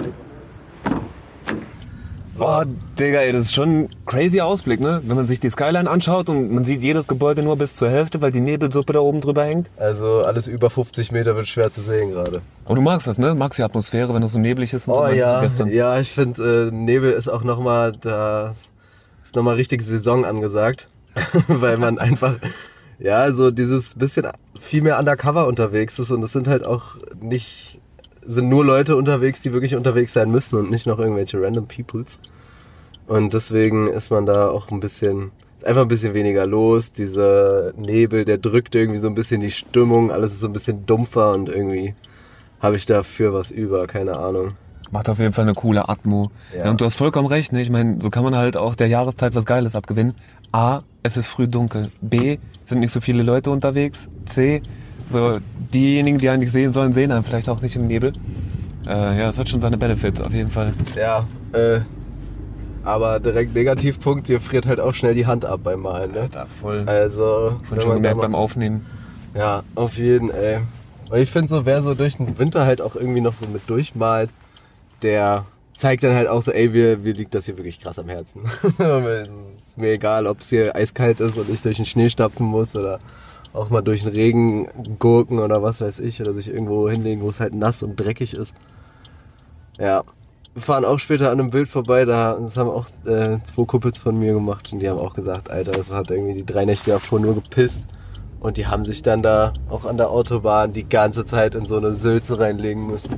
Boah, Digga, ey, das ist schon ein crazy Ausblick, ne? Wenn man sich die Skyline anschaut und man sieht jedes Gebäude nur bis zur Hälfte, weil die Nebelsuppe da oben drüber hängt. Also alles über fünfzig Meter wird schwer zu sehen gerade. Aber du magst das, ne? Magst die Atmosphäre, wenn es so neblig ist und so, Oh meintest du ja, gestern. ja, ich finde äh, Nebel ist auch nochmal, da ist nochmal richtig Saison angesagt, weil man einfach, ja, so dieses bisschen viel mehr undercover unterwegs ist und es sind halt auch nicht, sind nur Leute unterwegs, die wirklich unterwegs sein müssen und nicht noch irgendwelche random Peoples. Und deswegen ist man da auch ein bisschen ist einfach ein bisschen weniger los. Dieser Nebel, der drückt irgendwie so ein bisschen die Stimmung. Alles ist so ein bisschen dumpfer und irgendwie habe ich dafür was über, keine Ahnung. Macht auf jeden Fall eine coole Atmo. Ja. Ja, und du hast vollkommen recht, ne? Ich meine, so kann man halt auch der Jahreszeit was Geiles abgewinnen. A, es ist früh dunkel. B, sind nicht so viele Leute unterwegs. C, so diejenigen, die eigentlich sehen sollen, sehen einen vielleicht auch nicht im Nebel. Äh, ja, es hat schon seine Benefits auf jeden Fall. Ja, äh, aber direkt Negativpunkt, dir friert halt auch schnell die Hand ab beim Malen, ne? Da voll. Also, Voll schon gemerkt beim Aufnehmen. Ja, auf jeden, ey. Und ich finde so, wer so durch den Winter halt auch irgendwie noch so mit durchmalt, der zeigt dann halt auch so, ey, mir, mir liegt das hier wirklich krass am Herzen. Es ist mir egal, ob es hier eiskalt ist und ich durch den Schnee stapfen muss oder auch mal durch den Regen gurken oder was weiß ich, oder sich irgendwo hinlegen, wo es halt nass und dreckig ist. Ja, wir fahren auch später an einem Bild vorbei, da, das haben auch äh, zwei Kumpels von mir gemacht und die haben auch gesagt, Alter, das hat irgendwie die drei Nächte davor nur gepisst. Und die haben sich dann da auch an der Autobahn die ganze Zeit in so eine Sülze reinlegen müssen.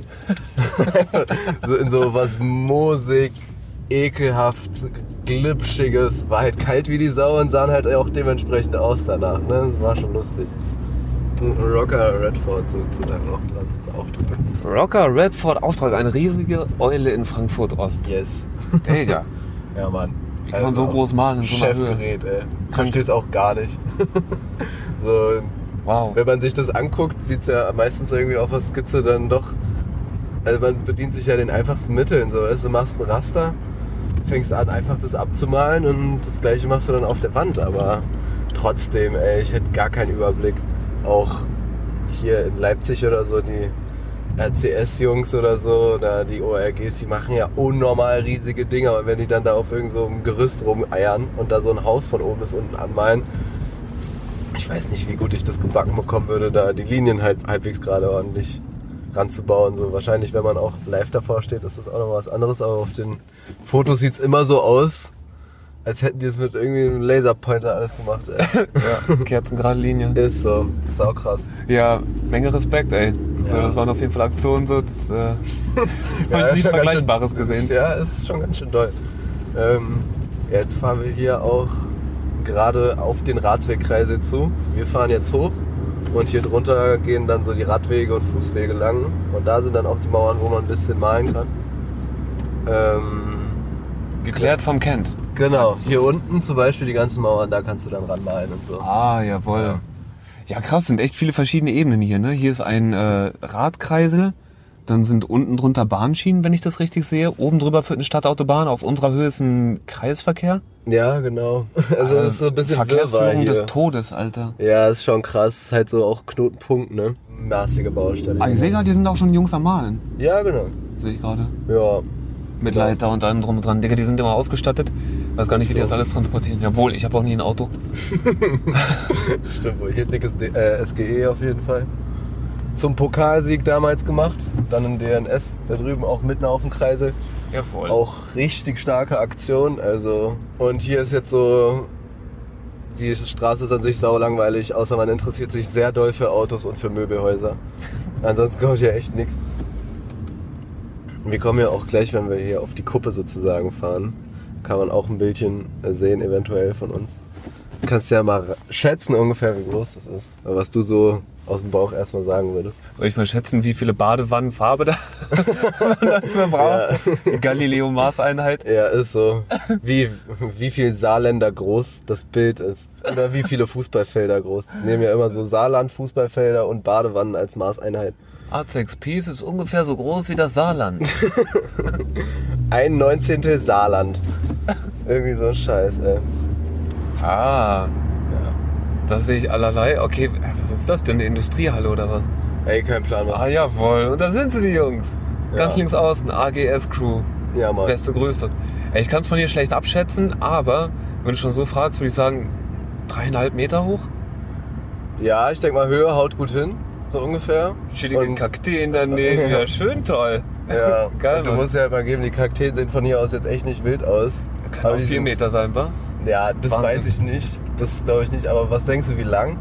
So in so was moosig, ekelhaft, glitschiges. War halt kalt wie die Sau und sahen halt auch dementsprechend aus danach. Ne? Das war schon lustig. Rocker Redford sozusagen auch dran. Auftritt. Rocker Redford Auftrag, eine riesige Eule in Frankfurt Ost. Yes. Digga. Ja, Mann. Wie kann man so groß malen in so einer Höhe? Chefgerät, ey. Versteh's auch gar nicht. So, Wow. wenn man sich das anguckt, sieht es ja meistens irgendwie auf der Skizze dann doch, also man bedient sich ja den einfachsten Mitteln. So, weißt, du machst ein Raster, fängst an einfach das abzumalen und das gleiche machst du dann auf der Wand. Aber trotzdem, ey, ich hätte gar keinen Überblick. Auch hier in Leipzig oder so, die R C S-Jungs oder so, oder die O R Gs, die machen ja unnormal riesige Dinger. Und wenn die dann da auf irgend so einem Gerüst rumeiern und da so ein Haus von oben bis unten anmalen, ich weiß nicht, wie gut ich das gebacken bekommen würde, da die Linien halt halbwegs gerade ordentlich ranzubauen. So wahrscheinlich, wenn man auch live davor steht, ist das auch noch was anderes. Aber auf den Fotos sieht es immer so aus, als hätten die es mit irgendwie einem Laserpointer alles gemacht. Ey. Ja, kerzengerade Linie. Ist so, sau krass. Ja, Menge Respekt, ey. So, Ja. das waren auf jeden Fall Aktionen, so, das äh, Ja, habe ich ist nichts schon ganz Vergleichbares schön, gesehen. Ja, ist schon ganz schön doll. Ähm, ja, jetzt fahren wir hier auch gerade auf den Radwegkreisel zu. Wir fahren jetzt hoch und hier drunter gehen dann so die Radwege und Fußwege lang. Und da sind dann auch die Mauern, wo man ein bisschen malen kann. Ähm, Geklärt vom Kent. genau, hier unten zum Beispiel die ganzen Mauern, da kannst du dann ranmalen und so. Ah, jawohl. Ja. Ja, krass, sind echt viele verschiedene Ebenen hier, ne? Hier ist ein äh, Radkreisel, dann sind unten drunter Bahnschienen, wenn ich das richtig sehe. Oben drüber führt eine Stadtautobahn, auf unserer Höhe ist ein Kreisverkehr. Ja, genau. Also das ist so ein bisschen Wirrwarr Verkehrsführung hier. des Todes, Alter. Ja, ist schon krass. Ist halt so auch Knotenpunkt, ne? Maßige Baustelle. Ah, ich sehe gerade, die sind auch schon Jungs am Malen. Ja, genau. Sehe ich gerade. Ja. Mit Genau. Leiter und allem drum und dran. Digga, die sind immer ausgestattet. Weiß gar nicht, wie die So. das alles transportieren. Jawohl, ich habe auch nie ein Auto. Stimmt wohl. Hier dickes D- äh, S G E auf jeden Fall. Zum Pokalsieg damals gemacht. Dann im D N S da drüben auch mitten auf dem Kreisel. Jawohl. Auch richtig starke Aktion. Also, und hier ist jetzt so, die Straße ist an sich sau langweilig, außer man interessiert sich sehr doll für Autos und für Möbelhäuser. Ansonsten kommt hier echt nichts. Wir kommen ja auch gleich, wenn wir hier auf die Kuppe sozusagen fahren, kann man auch ein Bildchen sehen, eventuell von uns. Du kannst ja mal ra- schätzen ungefähr, wie groß das ist. Aber was du so aus dem Bauch erstmal sagen würdest. Soll ich mal schätzen, wie viele Badewannen Farbe da man dafür braucht? Die Galileo-Maßeinheit. Ja, ist so. Wie, wie viel Saarländer groß das Bild ist. Oder wie viele Fußballfelder groß. Wir nehmen ja immer so Saarland, Fußballfelder und Badewannen als Maßeinheit. A sechs Piece ist ungefähr so groß wie das Saarland. Ein Neunzehntel Saarland. Irgendwie so ein Scheiß, ey. Ah, Ja. das sehe ich allerlei. Okay, was ist das denn? Eine Industriehalle oder was? Ey, kein Plan, was. Ah, jawohl. Und da sind sie, die Jungs. Ganz Ja. links außen, A G S-Crew. Ja, Mann. Beste Grüße. Ey, ich kann es von hier schlecht abschätzen, aber wenn du schon so fragst, würde ich sagen, dreieinhalb Meter hoch. Ja, ich denke mal, Höhe haut gut hin. So ungefähr. Chillige Und- Kakteen daneben. Ja, schön toll. Ja, Geil, und du Mann. musst ja halt mal geben, die Kakteen sehen von hier aus jetzt echt nicht wild aus. Kann auch die vier sind- Meter sein, wa? Ja, das Wahnsinn. weiß ich nicht. Das glaube ich nicht. Aber was denkst du, wie lang?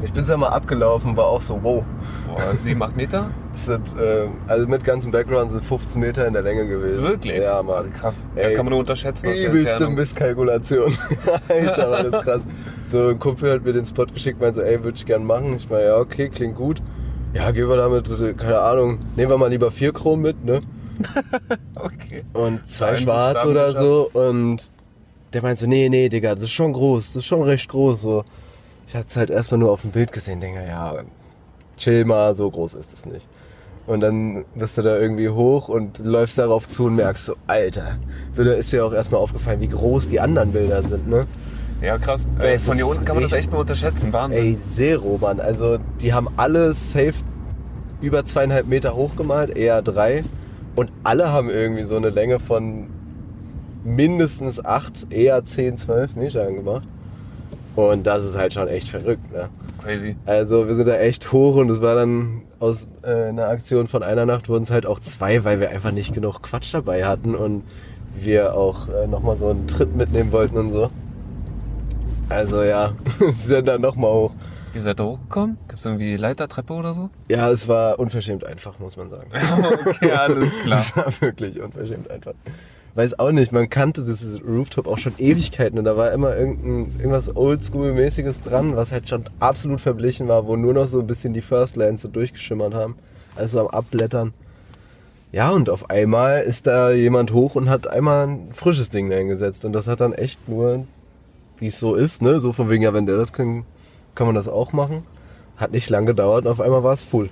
Ich bin's ja mal abgelaufen, war auch so, wow. Boah, sieben, acht Meter? Das sind, äh, also mit ganzem Background sind fünfzehn Meter in der Länge gewesen. Wirklich? Ja, Mann. Krass. Ey, ja, kann man nur unterschätzen. Übelste Misskalkulation. Alter, war das krass. So, ein Kumpel hat mir den Spot geschickt, meinte so, ey, würde ich gern machen. Ich meine, ja, okay, klingt gut. Ja, gehen wir damit, keine Ahnung, nehmen wir mal lieber vier Chrom mit, ne? Okay. Und zwei schwarz oder so. Und der meinte so, nee, nee, Digga, das ist schon groß, das ist schon recht groß. So. Ich hatte es halt erstmal nur auf dem Bild gesehen, denke, ja, chill mal, so groß ist es nicht. Und dann bist du da irgendwie hoch und läufst darauf zu und merkst so, Alter. So, da ist dir auch erstmal aufgefallen, wie groß die anderen Bilder sind, ne? Ja, krass. Ey, von hier unten kann man das echt nur unterschätzen. Wahnsinn. Ey, zero, Mann. Also, die haben alle safe über zweieinhalb Meter hochgemalt, eher drei. Und alle haben irgendwie so eine Länge von mindestens acht, eher zehn, zwölf Metern gemacht. Und das ist halt schon echt verrückt, ne? Crazy. Also, wir sind da echt hoch und es war dann aus äh, einer Aktion von einer Nacht wurden es halt auch zwei, weil wir einfach nicht genug Quatsch dabei hatten und wir auch äh, nochmal so einen Trip mitnehmen wollten und so. Also ja, wir sind dann nochmal hoch. Wie seid ihr hochgekommen? Gibt es irgendwie Leiter, Treppe oder so? Ja, es war unverschämt einfach, muss man sagen. Okay, alles klar. Es war wirklich unverschämt einfach. Weiß auch nicht, man kannte dieses Rooftop auch schon Ewigkeiten und da war immer irgendein, irgendwas Oldschool-mäßiges dran, was halt schon absolut verblichen war, wo nur noch so ein bisschen die First Lands so durchgeschimmert haben. Also am Abblättern. Ja, und auf einmal ist da jemand hoch und hat einmal ein frisches Ding dahingesetzt und das hat dann echt nur, wie es so ist, ne, so von wegen, ja, wenn der das kann, kann man das auch machen. Hat nicht lang gedauert und auf einmal war es full.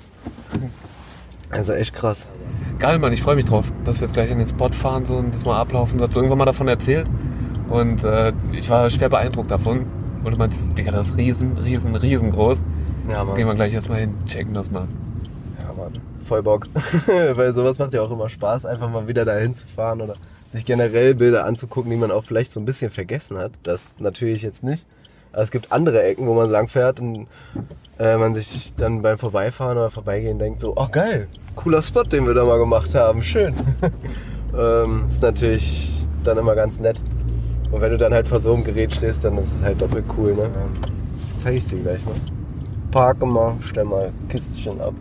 Also echt krass. Geil, Mann, ich freue mich drauf, dass wir jetzt gleich in den Spot fahren so, und das mal ablaufen. Du hast irgendwann mal davon erzählt und äh, ich war schwer beeindruckt davon. Und du meintest, Digga, das ist riesen, riesen, riesengroß. Ja, Mann. Jetzt gehen wir gleich jetzt mal hin, checken das mal. Ja, Mann, voll Bock. Weil sowas macht ja auch immer Spaß, einfach mal wieder dahin zu fahren oder sich generell Bilder anzugucken, die man auch vielleicht so ein bisschen vergessen hat. Das natürlich jetzt nicht. Aber es gibt andere Ecken, wo man langfährt und äh, man sich dann beim Vorbeifahren oder Vorbeigehen denkt so, oh geil, cooler Spot, den wir da mal gemacht haben, schön. ähm, ist natürlich dann immer ganz nett. Und wenn du dann halt vor so einem Gerät stehst, dann ist es halt doppelt cool, ne? Zeig ich dir gleich mal. Parke mal, stell mal Kistchen ab.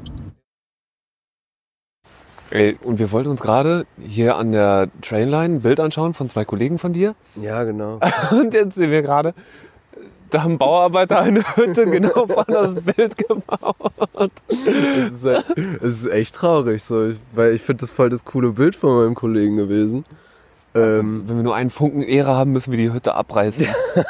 Ey, und wir wollten uns gerade hier an der Trainline ein Bild anschauen von zwei Kollegen von dir. Ja, genau. Und jetzt sehen wir gerade, da haben Bauarbeiter eine Hütte genau vor das Bild gebaut. Es ist, halt, es ist echt traurig, so, ich, weil ich finde das voll das coole Bild von meinem Kollegen gewesen. Ähm, Wenn wir nur einen Funken Ehre haben, müssen wir die Hütte abreißen.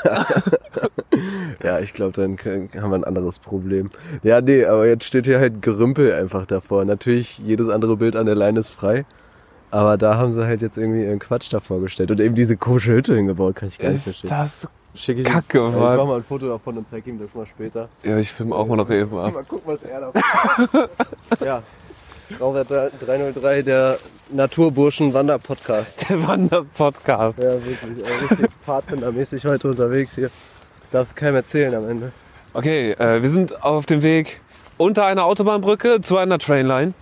ja, ich glaube, dann können, haben wir ein anderes Problem. Ja, nee, aber jetzt steht hier halt Gerümpel einfach davor. Natürlich, jedes andere Bild an der Leine ist frei. Aber da haben sie halt jetzt irgendwie ihren Quatsch davor gestellt. Und eben diese komische Hütte hingebaut, kann ich gar nicht verstehen. Das ist Schick ich Kacke, ihm, Mann. ja, ich mach mal ein Foto davon und zeig ihm das mal später. Ja, ich filme auch mal noch eben ab. Mal gucken, was er davon hat. Ja, Grauwert dreihundertdrei, der Naturburschen-Wander-Podcast. Der Wander-Podcast. Ja, wirklich. Äh, richtig pfadfindermäßig heute unterwegs hier. Darfst keinem erzählen am Ende. Okay, äh, wir sind auf dem Weg unter einer Autobahnbrücke zu einer Trainline,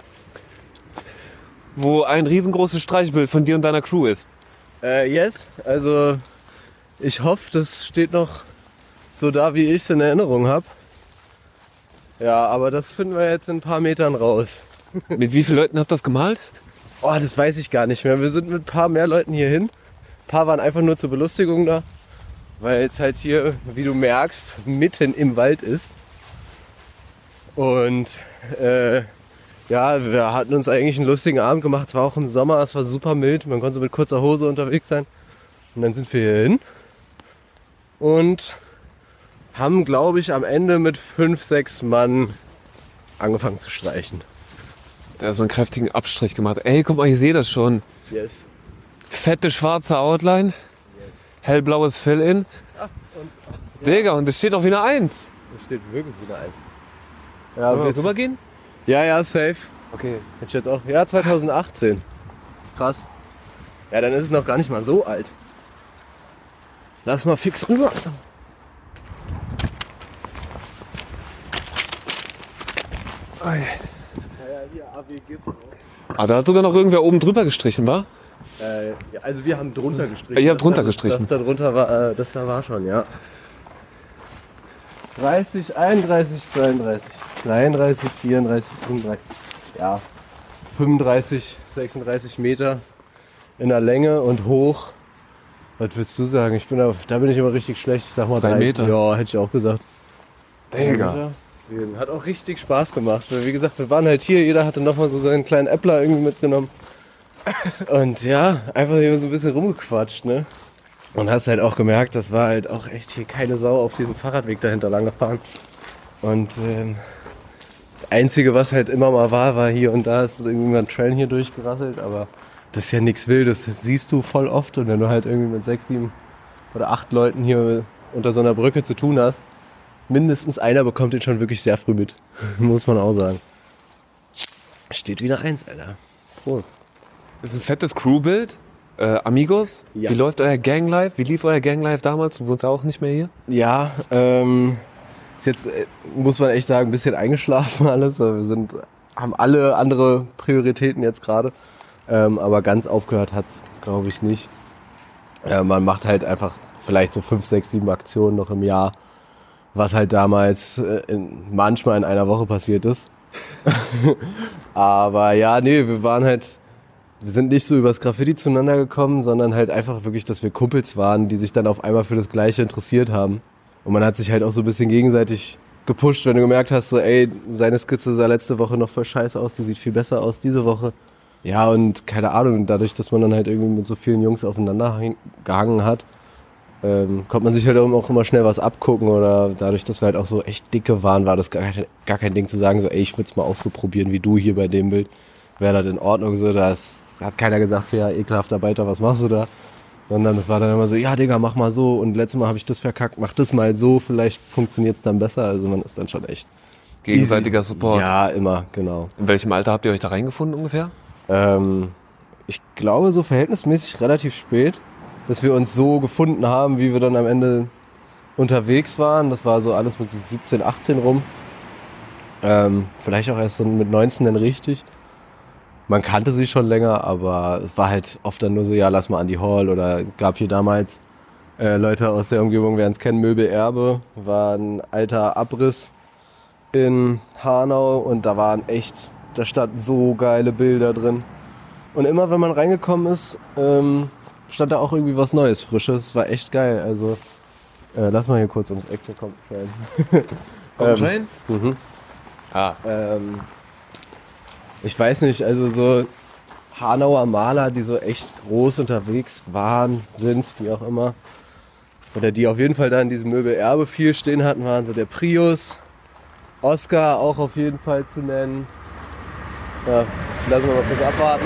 wo ein riesengroßes Streichbild von dir und deiner Crew ist. Äh, yes, also ich hoffe, das steht noch so da, wie ich es in Erinnerung habe. Ja, aber das finden wir jetzt in ein paar Metern raus. Mit wie vielen Leuten habt ihr das gemalt? Oh, das weiß ich gar nicht mehr. Wir sind mit ein paar mehr Leuten hier hin. Ein paar waren einfach nur zur Belustigung da, weil es halt hier, wie du merkst, mitten im Wald ist. Und äh, ja, wir hatten uns eigentlich einen lustigen Abend gemacht. Es war auch im Sommer, es war super mild. Man konnte so mit kurzer Hose unterwegs sein. Und dann sind wir hier hin und haben, glaube ich, am Ende mit fünf, sechs Mann angefangen zu streichen. Der hat so einen kräftigen Abstrich gemacht. Ey, guck mal, ich sehe das schon. Yes. Fette schwarze Outline, yes. Hellblaues Fill-In. Ach, und, ja. Digga, und das steht auch wie eine Eins. Das steht wirklich wie eine Eins. Ja, Wollen wir willst- rübergehen? ja, ja, safe. Okay. Hätte ich jetzt auch. Ja, zweitausendachtzehn. Krass. Ja, dann ist es noch gar nicht mal so alt. Lass mal fix rüber. Ei. Ja, ja, hier A W G. Ah, da hat sogar noch irgendwer oben drüber gestrichen, wa? Äh, ja, also wir haben drunter gestrichen. Ihr habt Das drunter da- gestrichen. Das da drunter war, äh, das da war schon, ja. dreißig, einunddreißig, zweiunddreißig, dreiunddreißig, vierunddreißig, fünfunddreißig, ja, fünfunddreißig, sechsunddreißig Meter in der Länge und hoch. Was würdest du sagen? Ich bin auf, da bin ich immer richtig schlecht. Ich sag mal Drei drei Meter. Ja, hätte ich auch gesagt. Digga. Hat auch richtig Spaß gemacht. Weil wie gesagt, wir waren halt hier, jeder hatte nochmal so seinen kleinen Äppler irgendwie mitgenommen. Und ja, einfach hier so ein bisschen rumgequatscht, ne? Und hast halt auch gemerkt, das war halt auch echt hier keine Sau auf diesem Fahrradweg dahinter lang gefahren. Und ähm, das Einzige, was halt immer mal war, war hier und da ist irgendwie mal ein Train hier durchgerasselt, aber das ist ja nichts Wildes, das siehst du voll oft. Und wenn du halt irgendwie mit sechs, sieben oder acht Leuten hier unter so einer Brücke zu tun hast, mindestens einer bekommt den schon wirklich sehr früh mit, muss man auch sagen. Steht wieder eins, Alter. Prost. Das ist ein fettes Crewbild. Äh, Amigos, Ja. wie läuft euer Ganglife? Wie lief euer Ganglife damals? Du wohnst ja auch nicht mehr hier. Ja, ähm, ist jetzt, äh, muss man echt sagen, ein bisschen eingeschlafen alles. Wir sind, haben alle andere Prioritäten jetzt gerade. Ähm, aber ganz aufgehört hat's, glaube ich, nicht. Äh, man macht halt einfach vielleicht so fünf, sechs, sieben Aktionen noch im Jahr, was halt damals äh, in, manchmal in einer Woche passiert ist. Aber ja, nee, wir waren halt, wir sind nicht so übers Graffiti zueinander gekommen, sondern halt einfach wirklich, dass wir Kumpels waren, die sich dann auf einmal für das Gleiche interessiert haben. Und man hat sich halt auch so ein bisschen gegenseitig gepusht, wenn du gemerkt hast, so ey, seine Skizze sah letzte Woche noch voll scheiße aus, die sieht viel besser aus diese Woche. Ja, und keine Ahnung, dadurch, dass man dann halt irgendwie mit so vielen Jungs aufeinander häng- gehangen hat, ähm, konnte man sich halt auch immer schnell was abgucken, oder dadurch, dass wir halt auch so echt dicke waren, war das gar kein, gar kein Ding zu sagen, so ey, ich würde es mal auch so probieren wie du hier bei dem Bild. Wäre das in Ordnung so, da hat keiner gesagt, so ja, ekelhafter Beiter, was machst du da? Sondern es war dann immer so, ja Digga, mach mal so, und letztes Mal habe ich das verkackt, mach das mal so, vielleicht funktioniert es dann besser, also man ist dann schon echt Gegenseitiger easy. Support. Ja, immer, genau. In welchem Alter habt ihr euch da reingefunden ungefähr? Ähm, ich glaube so verhältnismäßig relativ spät, dass wir uns so gefunden haben, wie wir dann am Ende unterwegs waren. Das war so alles mit so siebzehn, achtzehn rum. Ähm, vielleicht auch erst so mit neunzehn dann richtig. Man kannte sie schon länger, aber es war halt oft dann nur so, ja, lass mal an die Hall, oder gab hier damals äh, Leute aus der Umgebung, werden es kennen, Möbel Erbe, war ein alter Abriss in Hanau, und da waren echt, da standen so geile Bilder drin. Und immer wenn man reingekommen ist, ähm, stand da auch irgendwie was Neues, Frisches. Es war echt geil. Also, äh, lass mal hier kurz ums Eck, so kommt Train. Kommt Train? Mhm. Ah. Ähm, ich weiß nicht, also so Hanauer Maler, die so echt groß unterwegs waren, sind, wie auch immer. Oder die auf jeden Fall da in diesem Möbel Erbe viel stehen hatten, waren so der Prius, Oscar auch auf jeden Fall zu nennen. Ja, lassen wir mal kurz abwarten.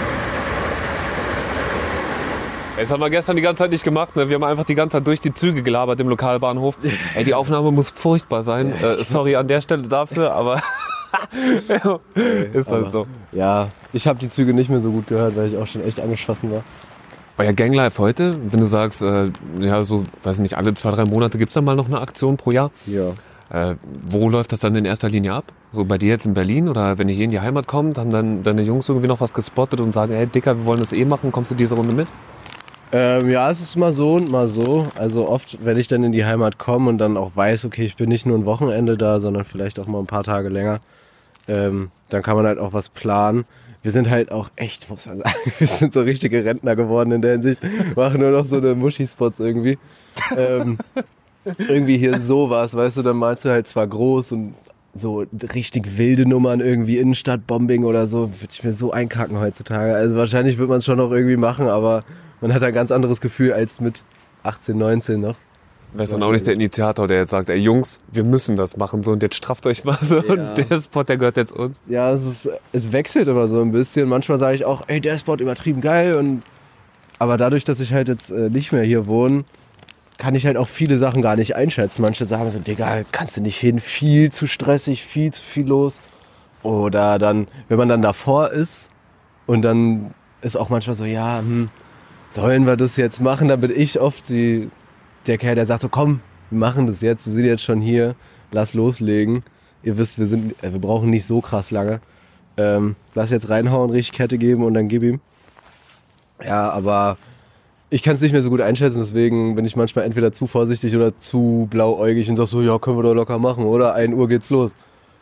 Das haben wir gestern die ganze Zeit nicht gemacht. Ne? Wir haben einfach die ganze Zeit durch die Züge gelabert im Lokalbahnhof. Ey, die Aufnahme muss furchtbar sein. Äh, sorry an der Stelle dafür, aber ist halt Aber, so. Ja, ich habe die Züge nicht mehr so gut gehört, weil ich auch schon echt angeschossen war. Euer Ganglife heute, wenn du sagst, äh, ja, so, weiß nicht, alle zwei, drei Monate gibt's dann mal noch eine Aktion pro Jahr. Ja. Äh, wo läuft das dann in erster Linie ab? So bei dir jetzt in Berlin, oder wenn ihr hier in die Heimat kommt, haben dann deine Jungs irgendwie noch was gespottet und sagen, ey Dicker, wir wollen das eh machen, kommst du diese Runde mit? Ähm, ja, es ist mal so und mal so. Also oft, wenn ich dann in die Heimat komme und dann auch weiß, okay, ich bin nicht nur ein Wochenende da, sondern vielleicht auch mal ein paar Tage länger, ähm, dann kann man halt auch was planen. Wir sind halt auch echt, muss man sagen, wir sind so richtige Rentner geworden in der Hinsicht. Machen nur noch so eine Muschi-Spots irgendwie. ähm, irgendwie hier sowas, weißt du, dann malst du halt zwar groß und so richtig wilde Nummern, irgendwie Innenstadtbombing oder so, würde ich mir so einkacken heutzutage. Also wahrscheinlich wird man es schon noch irgendwie machen, aber man hat ein ganz anderes Gefühl als mit achtzehn, neunzehn noch. Wärst dann auch nicht der Initiator, der jetzt sagt, ey Jungs, wir müssen das machen, so, und jetzt strafft euch mal so, Ja. und der Spot, der gehört jetzt uns. Ja, es ist, es wechselt immer so ein bisschen. Manchmal sage ich auch, ey, der Spot übertrieben geil, und aber dadurch, dass ich halt jetzt äh, nicht mehr hier wohne, kann ich halt auch viele Sachen gar nicht einschätzen. Manche sagen so, Digga, kannst du nicht hin, viel zu stressig, viel zu viel los. Oder dann, wenn man dann davor ist und dann ist auch manchmal so, ja, hm, sollen wir das jetzt machen? Da bin ich oft die, der Kerl, der sagt so, komm, wir machen das jetzt, wir sind jetzt schon hier, lass loslegen. Ihr wisst, wir sind, äh, wir brauchen nicht so krass lange. Ähm, lass jetzt reinhauen, richtig Kette geben und dann gib ihm. Ja, aber ich kann es nicht mehr so gut einschätzen, deswegen bin ich manchmal entweder zu vorsichtig oder zu blauäugig und sag so, ja, können wir doch locker machen, oder? ein Uhr geht's los.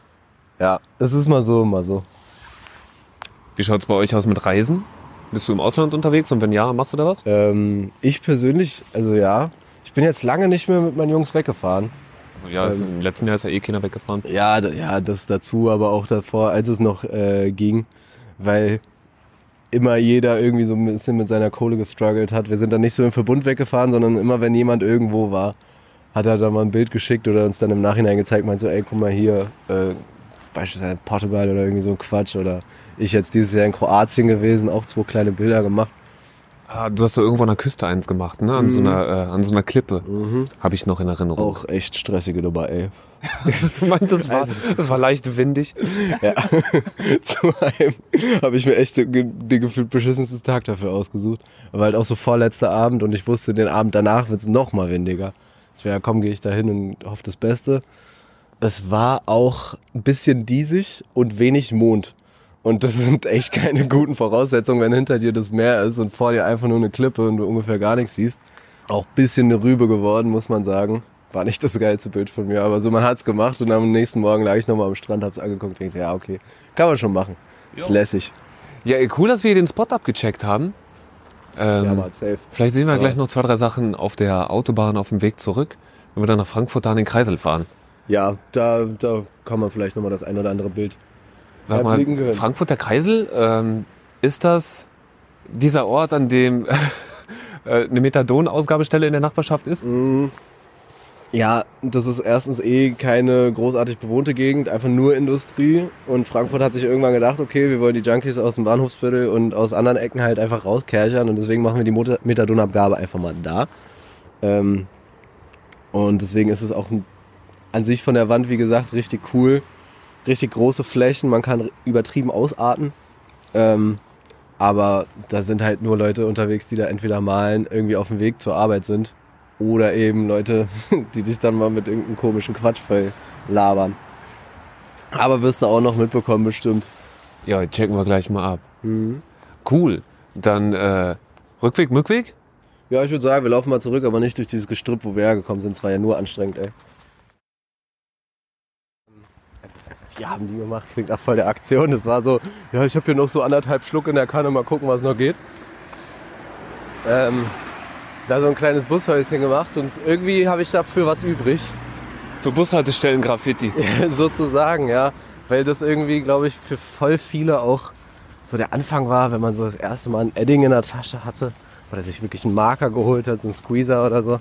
Ja, es ist mal so, mal so. Wie schaut's bei euch aus mit Reisen? Bist du im Ausland unterwegs und wenn ja, machst du da was? Ähm, ich persönlich, also ja, ich bin jetzt lange nicht mehr mit meinen Jungs weggefahren. Also ja, ist, im letzten Jahr ist ja eh keiner weggefahren. Ja, da, ja, das dazu, aber auch davor, als es noch äh, ging, weil immer jeder irgendwie so ein bisschen mit seiner Kohle gestruggelt hat. Wir sind dann nicht so im Verbund weggefahren, sondern immer, wenn jemand irgendwo war, hat er da mal ein Bild geschickt oder uns dann im Nachhinein gezeigt, meint so, ey, guck mal hier, äh, beispielsweise Portugal oder irgendwie so ein Quatsch. Oder ich jetzt dieses Jahr in Kroatien gewesen, auch zwei kleine Bilder gemacht. Ah, du hast da irgendwo an der Küste eins gemacht, ne? An, mhm. so, einer, äh, an so einer Klippe. Mhm. Habe ich noch in Erinnerung. Auch echt stressige Nummer, ey. Ich meine, das war, das war leicht windig. Ja. Zu einem habe ich mir echt den, den gefühlt beschissensten Tag dafür ausgesucht. Aber halt auch so vorletzter Abend und ich wusste, den Abend danach wird es noch mal windiger. Ich wäre, ja, komm, gehe ich da hin und hoffe das Beste. Es war auch ein bisschen diesig und wenig Mond. Und das sind echt keine guten Voraussetzungen, wenn hinter dir das Meer ist und vor dir einfach nur eine Klippe und du ungefähr gar nichts siehst. Auch ein bisschen eine Rübe geworden, muss man sagen. War nicht das geilste Bild von mir, aber so, man hat's gemacht und am nächsten Morgen lag ich nochmal am Strand, hab's angeguckt und dachte, ja, okay, kann man schon machen. Jo. Ist lässig. Ja, cool, dass wir den Spot abgecheckt haben. Ähm, ja, mal safe. Vielleicht sehen wir ja. gleich noch zwei, drei Sachen auf der Autobahn auf dem Weg zurück, wenn wir dann nach Frankfurt da an den Kreisel fahren. Ja, da, da kann man vielleicht nochmal das ein oder andere Bild Sag mal, Frankfurt der Kreisel, ähm, ist das dieser Ort, an dem eine Methadon-Ausgabestelle in der Nachbarschaft ist? Mm. Ja, das ist erstens eh keine großartig bewohnte Gegend, einfach nur Industrie. Und Frankfurt hat sich irgendwann gedacht, okay, wir wollen die Junkies aus dem Bahnhofsviertel und aus anderen Ecken halt einfach rauskerchern und deswegen machen wir die Methadonabgabe einfach mal da. Ähm, und deswegen ist es auch an sich von der Wand, wie gesagt, richtig cool. Richtig große Flächen, man kann übertrieben ausarten. Ähm, aber da sind halt nur Leute unterwegs, die da entweder malen, irgendwie auf dem Weg zur Arbeit sind. Oder eben Leute, die dich dann mal mit irgendeinem komischen Quatsch voll labern. Aber wirst du auch noch mitbekommen, bestimmt. Ja, checken wir gleich mal ab. Mhm. Cool. Dann äh, Rückweg, Mückweg? Ja, ich würde sagen, wir laufen mal zurück, aber nicht durch dieses Gestrüpp, wo wir hergekommen sind. Es war ja nur anstrengend, ey. Die haben die gemacht, klingt auch voll der Aktion. Das war so, ja, ich habe hier noch so anderthalb Schluck in der Kanne, mal gucken, was noch geht. Ähm, da so ein kleines Bushäuschen gemacht und irgendwie habe ich dafür was übrig. Für Bushaltestellen-Graffiti. Sozusagen, ja. Weil das irgendwie, glaube ich, für voll viele auch so der Anfang war, wenn man so das erste Mal ein Edding in der Tasche hatte oder sich wirklich einen Marker geholt hat, so einen Squeezer oder so.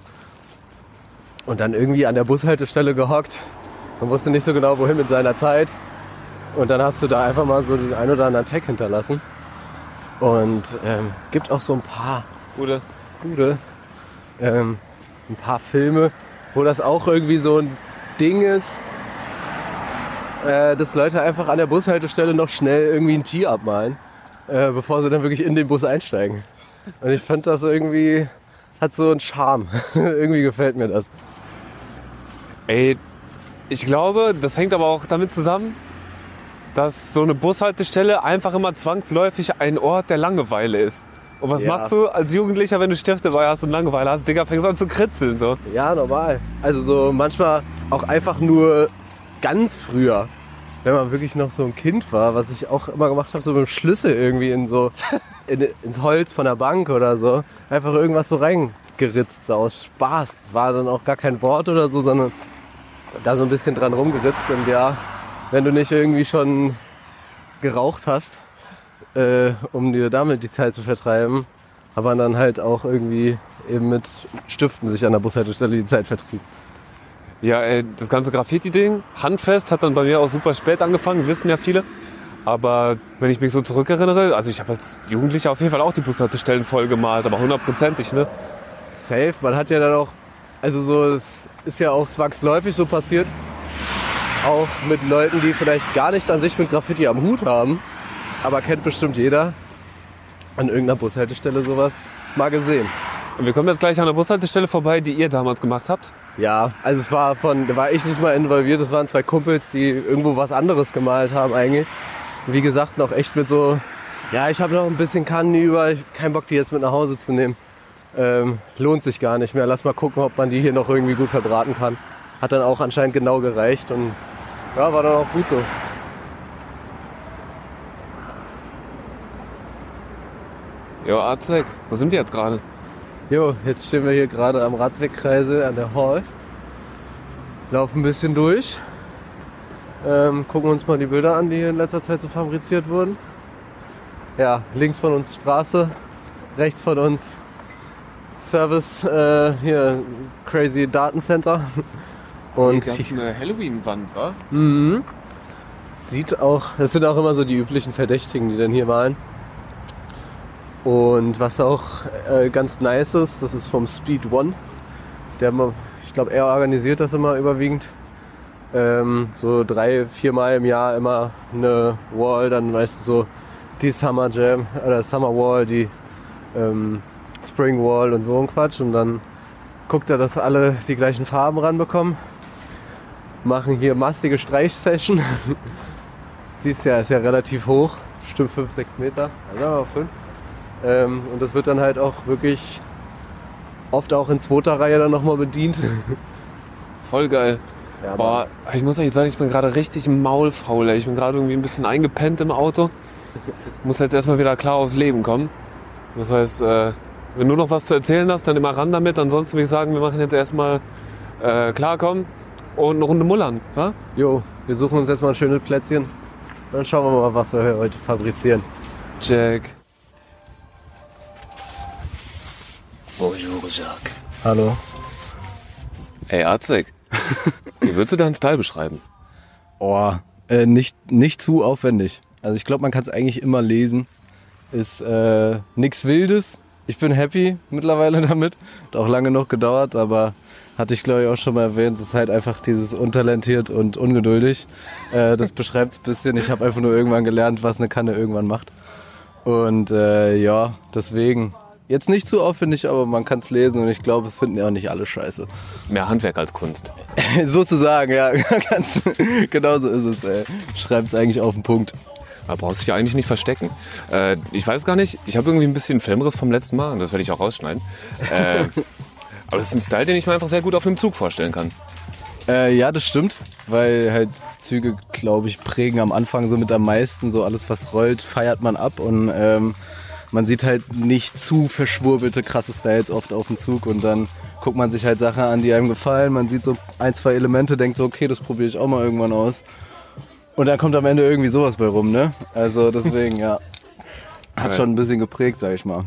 Und dann irgendwie an der Bushaltestelle gehockt. Man wusste nicht so genau, wohin mit seiner Zeit. Und dann hast du da einfach mal so den ein oder anderen Tag hinterlassen. Und ähm, gibt auch so ein paar gute, gute ähm, ein paar Filme, wo das auch irgendwie so ein Ding ist, äh, dass Leute einfach an der Bushaltestelle noch schnell irgendwie ein Tee abmalen, äh, bevor sie dann wirklich in den Bus einsteigen. Und ich fand das irgendwie, hat so einen Charme. Irgendwie gefällt mir das. Ey, ich glaube, das hängt aber auch damit zusammen, dass so eine Bushaltestelle einfach immer zwangsläufig ein Ort der Langeweile ist. Und was Ja. machst du als Jugendlicher, wenn du Stift dabei hast und Langeweile hast? Digga, fängst an zu kritzeln, so. Ja, normal. Also so manchmal auch einfach nur ganz früher, wenn man wirklich noch so ein Kind war, was ich auch immer gemacht habe, so mit dem Schlüssel irgendwie in so in, ins Holz von der Bank oder so, einfach irgendwas so reingeritzt, so aus Spaß. Das war dann auch gar kein Wort oder so, sondern da so ein bisschen dran rumgeritzt. Und ja, wenn du nicht irgendwie schon geraucht hast, äh, um dir damit die Zeit zu vertreiben, aber dann halt auch irgendwie eben mit Stiften sich an der Bushaltestelle die Zeit vertrieben. Ja, ey, das ganze Graffiti-Ding, handfest, hat dann bei mir auch super spät angefangen, wissen ja viele. Aber wenn ich mich so zurückerinnere, also ich habe als Jugendlicher auf jeden Fall auch die Bushaltestellen voll gemalt, aber hundertprozentig, ne? Safe, man hat ja dann auch, also so, es ist ja auch zwangsläufig so passiert, auch mit Leuten, die vielleicht gar nichts an sich mit Graffiti am Hut haben, aber kennt bestimmt jeder an irgendeiner Bushaltestelle sowas mal gesehen. Und wir kommen jetzt gleich an der Bushaltestelle vorbei, die ihr damals gemacht habt. Ja, also es war von, da war ich nicht mal involviert, es waren zwei Kumpels, die irgendwo was anderes gemalt haben eigentlich. Wie gesagt, noch echt mit so, ja, ich habe noch ein bisschen Kannen über, ich hab keinen Bock, die jetzt mit nach Hause zu nehmen. Ähm, lohnt sich gar nicht mehr. Lass mal gucken, ob man die hier noch irgendwie gut verbraten kann. Hat dann auch anscheinend genau gereicht und ja, war dann auch gut so. Jo, Azek, wo sind wir jetzt gerade? Jo, jetzt stehen wir hier gerade am Radwegkreisel an der Hall. Laufen ein bisschen durch. Ähm, gucken uns mal die Bilder an, die hier in letzter Zeit so fabriziert wurden. Ja, links von uns Straße, rechts von uns Service, äh, hier Crazy Datencenter. Und hier gab's eine Halloween-Wand, wa? Mhm. Sieht auch, das sind auch immer so die üblichen Verdächtigen, die dann hier malen. Und was auch äh, ganz nice ist, das ist vom Speed One. Der, ich glaube, er organisiert das immer überwiegend. Ähm, so drei, viermal im Jahr immer eine Wall, dann weißt du so die Summer Jam oder Summer Wall, die ähm, Spring Wall und so ein Quatsch. Und dann guckt er, dass alle die gleichen Farben ranbekommen. Machen hier massige Streichsession. Siehst ja, ist ja relativ hoch, bestimmt fünf, sechs Meter, also fünf. Ähm, und das wird dann halt auch wirklich oft auch in zweiter Reihe dann nochmal bedient. Voll geil. Ja, Boah, ich muss euch sagen, ich bin gerade richtig maulfaul. Ich bin gerade irgendwie ein bisschen eingepennt im Auto. Muss jetzt erstmal wieder klar aufs Leben kommen. Das heißt, äh, wenn du noch was zu erzählen hast, dann immer ran damit. Ansonsten würde ich sagen, wir machen jetzt erstmal äh, klarkommen und eine Runde mullern. Ja? Jo, wir suchen uns jetzt mal ein schönes Plätzchen. Dann schauen wir mal, was wir heute fabrizieren. Jack. Bonjour, Jacques. Hallo. Ey, Azek. Wie würdest du deinen Style beschreiben? Oh, äh, nicht, nicht zu aufwendig. Also ich glaube, man kann es eigentlich immer lesen. Ist äh, nichts Wildes. Ich bin happy mittlerweile damit. Hat auch lange noch gedauert, aber hatte ich glaube ich auch schon mal erwähnt. Es ist halt einfach dieses untalentiert und ungeduldig. Äh, das beschreibt es ein bisschen. Ich habe einfach nur irgendwann gelernt, was eine Kanne irgendwann macht. Und äh, ja, deswegen... Jetzt nicht zu aufwendig, aber man kann es lesen und ich glaube, es finden ja auch nicht alle scheiße. Mehr Handwerk als Kunst. Sozusagen, ja, ganz genau so ist es. Ey. Schreibt es eigentlich auf den Punkt. Da brauchst du dich ja eigentlich nicht verstecken. Äh, ich weiß gar nicht, ich habe irgendwie ein bisschen Filmriss vom letzten Mal und das werde ich auch rausschneiden. Äh, aber das ist ein Style, den ich mir einfach sehr gut auf einem Zug vorstellen kann. Äh, ja, das stimmt, weil halt Züge, glaube ich, prägen am Anfang so mit am meisten. So alles, was rollt, feiert man ab und ähm, man sieht halt nicht zu verschwurbelte, krasse Styles oft auf dem Zug und dann guckt man sich halt Sachen an, die einem gefallen. Man sieht so ein, zwei Elemente, denkt so, okay, das probiere ich auch mal irgendwann aus. Und dann kommt am Ende irgendwie sowas bei rum, ne? Also deswegen, ja, hat schon ein bisschen geprägt, sag ich mal.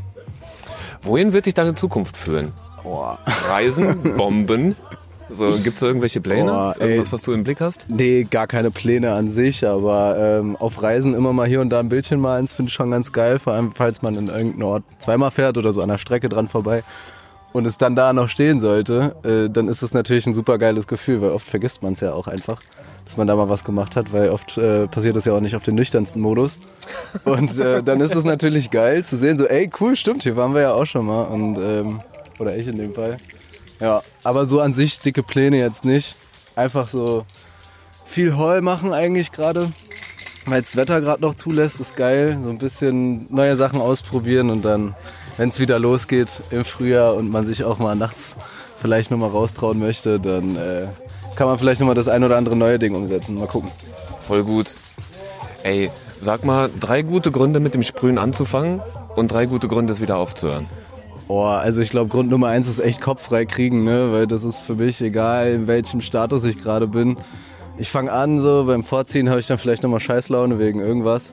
Wohin wird dich deine Zukunft führen? Boah. Reisen, Bomben? So, gibt es da irgendwelche Pläne? Boah, ey. Irgendwas, was du im Blick hast? Nee, gar keine Pläne an sich, aber ähm, auf Reisen immer mal hier und da ein Bildchen malen, das finde ich schon ganz geil, vor allem falls man in irgendeinen Ort zweimal fährt oder so an der Strecke dran vorbei und es dann da noch stehen sollte, äh, dann ist es natürlich ein super geiles Gefühl, weil oft vergisst man es ja auch einfach, dass man da mal was gemacht hat, weil oft äh, passiert das ja auch nicht auf den nüchternsten Modus und äh, dann ist es natürlich geil zu sehen, so ey cool, stimmt, hier waren wir ja auch schon mal und ähm, oder ich in dem Fall. Ja, aber so an sich dicke Pläne jetzt nicht. Einfach so viel Heu machen eigentlich gerade, weil das Wetter gerade noch zulässt, ist geil. So ein bisschen neue Sachen ausprobieren und dann, wenn es wieder losgeht im Frühjahr und man sich auch mal nachts vielleicht nochmal raustrauen möchte, dann äh, kann man vielleicht nochmal das ein oder andere neue Ding umsetzen. Mal gucken. Voll gut. Ey, sag mal, drei gute Gründe mit dem Sprühen anzufangen und drei gute Gründe es wieder aufzuhören. Oh, also ich glaube, Grund Nummer eins ist echt Kopf frei kriegen, ne? Weil das ist für mich egal, in welchem Status ich gerade bin. Ich fange an, so beim Vorziehen habe ich dann vielleicht nochmal Scheißlaune wegen irgendwas.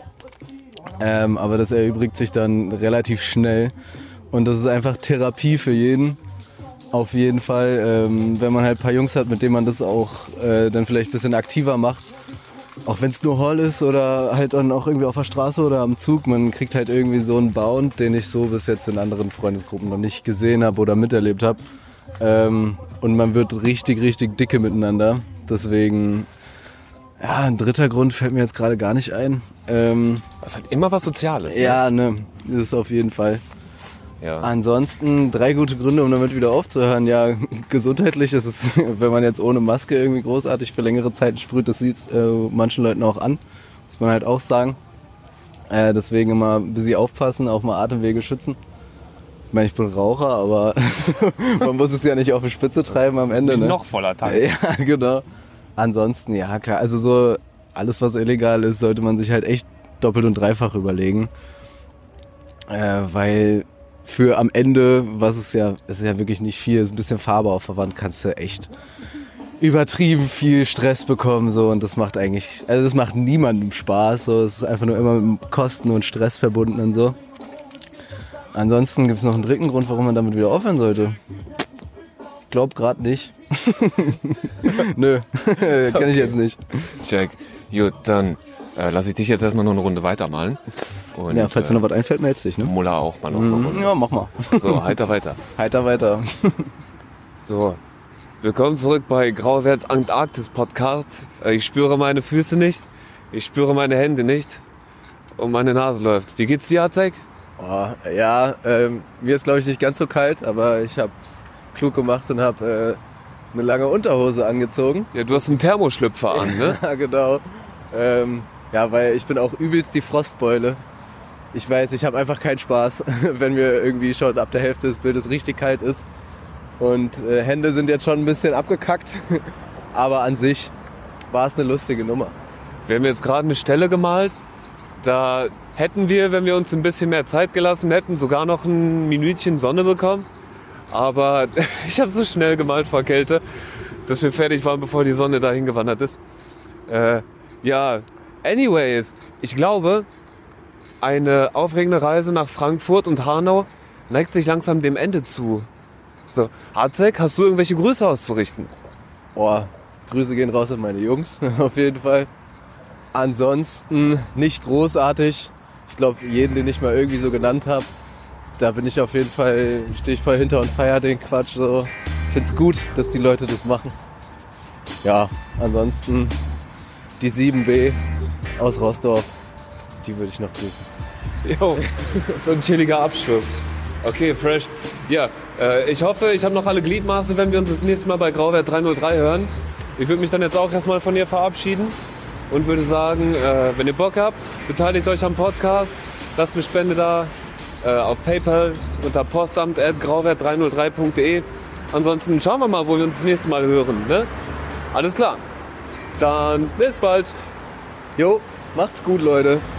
Ähm, aber das erübrigt sich dann relativ schnell. Und das ist einfach Therapie für jeden. Auf jeden Fall, ähm, wenn man halt ein paar Jungs hat, mit denen man das auch äh, dann vielleicht ein bisschen aktiver macht. Auch wenn es nur Hall ist oder halt dann auch irgendwie auf der Straße oder am Zug, man kriegt halt irgendwie so einen Bound, den ich so bis jetzt in anderen Freundesgruppen noch nicht gesehen habe oder miterlebt habe. Ähm, und man wird richtig, richtig dicke miteinander. Deswegen, ja, ein dritter Grund fällt mir jetzt gerade gar nicht ein. Ähm, Das ist halt immer was Soziales. ja, ne, das ist auf jeden Fall. Ja. Ansonsten drei gute Gründe, um damit wieder aufzuhören. Ja, gesundheitlich ist es, wenn man jetzt ohne Maske irgendwie großartig für längere Zeit sprüht, das sieht äh, manchen Leuten auch an, muss man halt auch sagen. Äh, deswegen immer ein bisschen aufpassen, auch mal Atemwege schützen. meine, ich bin Raucher, aber man muss es ja nicht auf die Spitze treiben am Ende. Ne? Noch voller Tank. Ja, genau. Ansonsten, ja klar, also so alles, was illegal ist, sollte man sich halt echt doppelt und dreifach überlegen. Äh, weil für am Ende, was es ja, es ist ja wirklich nicht viel, ist ein bisschen Farbe auf der Wand, kannst du echt übertrieben viel Stress bekommen, so, und das macht eigentlich, also das macht niemandem Spaß, so, es ist einfach nur immer mit Kosten und Stress verbunden und so. Ansonsten gibt es noch einen dritten Grund, warum man damit wieder aufhören sollte. Ich glaube gerade nicht. Nö, kann ich jetzt nicht. Check. Gut, dann äh, lasse ich dich jetzt erstmal noch eine Runde weitermalen. Und, ja, falls äh, dir noch was einfällt, meldest dich, ne? Mulla auch mal noch eine Runde. Ja, mach mal. So, heiter weiter. Heiter weiter. So, willkommen zurück bei Grauwerts Antarktis Podcast. Äh, Ich spüre meine Füße nicht, ich spüre meine Hände nicht und meine Nase läuft. Wie geht's dir, Azek? Oh, ja, ähm, mir ist glaube ich nicht ganz so kalt, aber ich hab's klug gemacht und hab äh, eine lange Unterhose angezogen. Ja, du hast einen Thermoschlüpfer an, ne? Ja, genau. Ähm, ja, weil ich bin auch übelst die Frostbeule. Ich weiß, ich habe einfach keinen Spaß, wenn mir irgendwie schon ab der Hälfte des Bildes richtig kalt ist. Und äh, Hände sind jetzt schon ein bisschen abgekackt, aber an sich war es eine lustige Nummer. Wir haben jetzt gerade eine Stelle gemalt, da hätten wir, wenn wir uns ein bisschen mehr Zeit gelassen hätten, sogar noch ein Minütchen Sonne bekommen. Aber ich habe so schnell gemalt vor Kälte, dass wir fertig waren, bevor die Sonne dahin gewandert ist. Äh, ja, anyways, ich glaube, eine aufregende Reise nach Frankfurt und Hanau neigt sich langsam dem Ende zu. So, Azek, hast du irgendwelche Grüße auszurichten? Boah, Grüße gehen raus an meine Jungs, auf jeden Fall. Ansonsten nicht großartig. Ich glaube, jeden, den ich mal irgendwie so genannt habe, da bin ich auf jeden Fall, stehe ich voll hinter und feiere den Quatsch. So. Ich finde es gut, dass die Leute das machen. Ja, ansonsten die sieben B aus Rossdorf, die würde ich noch grüßen. Jo, so ein chilliger Abschluss. Okay, fresh. Ja, äh, ich hoffe, ich habe noch alle Gliedmaße, wenn wir uns das nächste Mal bei Grauwert dreihundertdrei hören. Ich würde mich dann jetzt auch erstmal von ihr verabschieden und würde sagen, äh, wenn ihr Bock habt, beteiligt euch am Podcast, lasst eine Spende da äh, auf PayPal unter postamt at grauwert dreihundertdrei punkt de. Ansonsten schauen wir mal, wo wir uns das nächste Mal hören. Ne? Alles klar. Dann bis bald. Jo, macht's gut, Leute.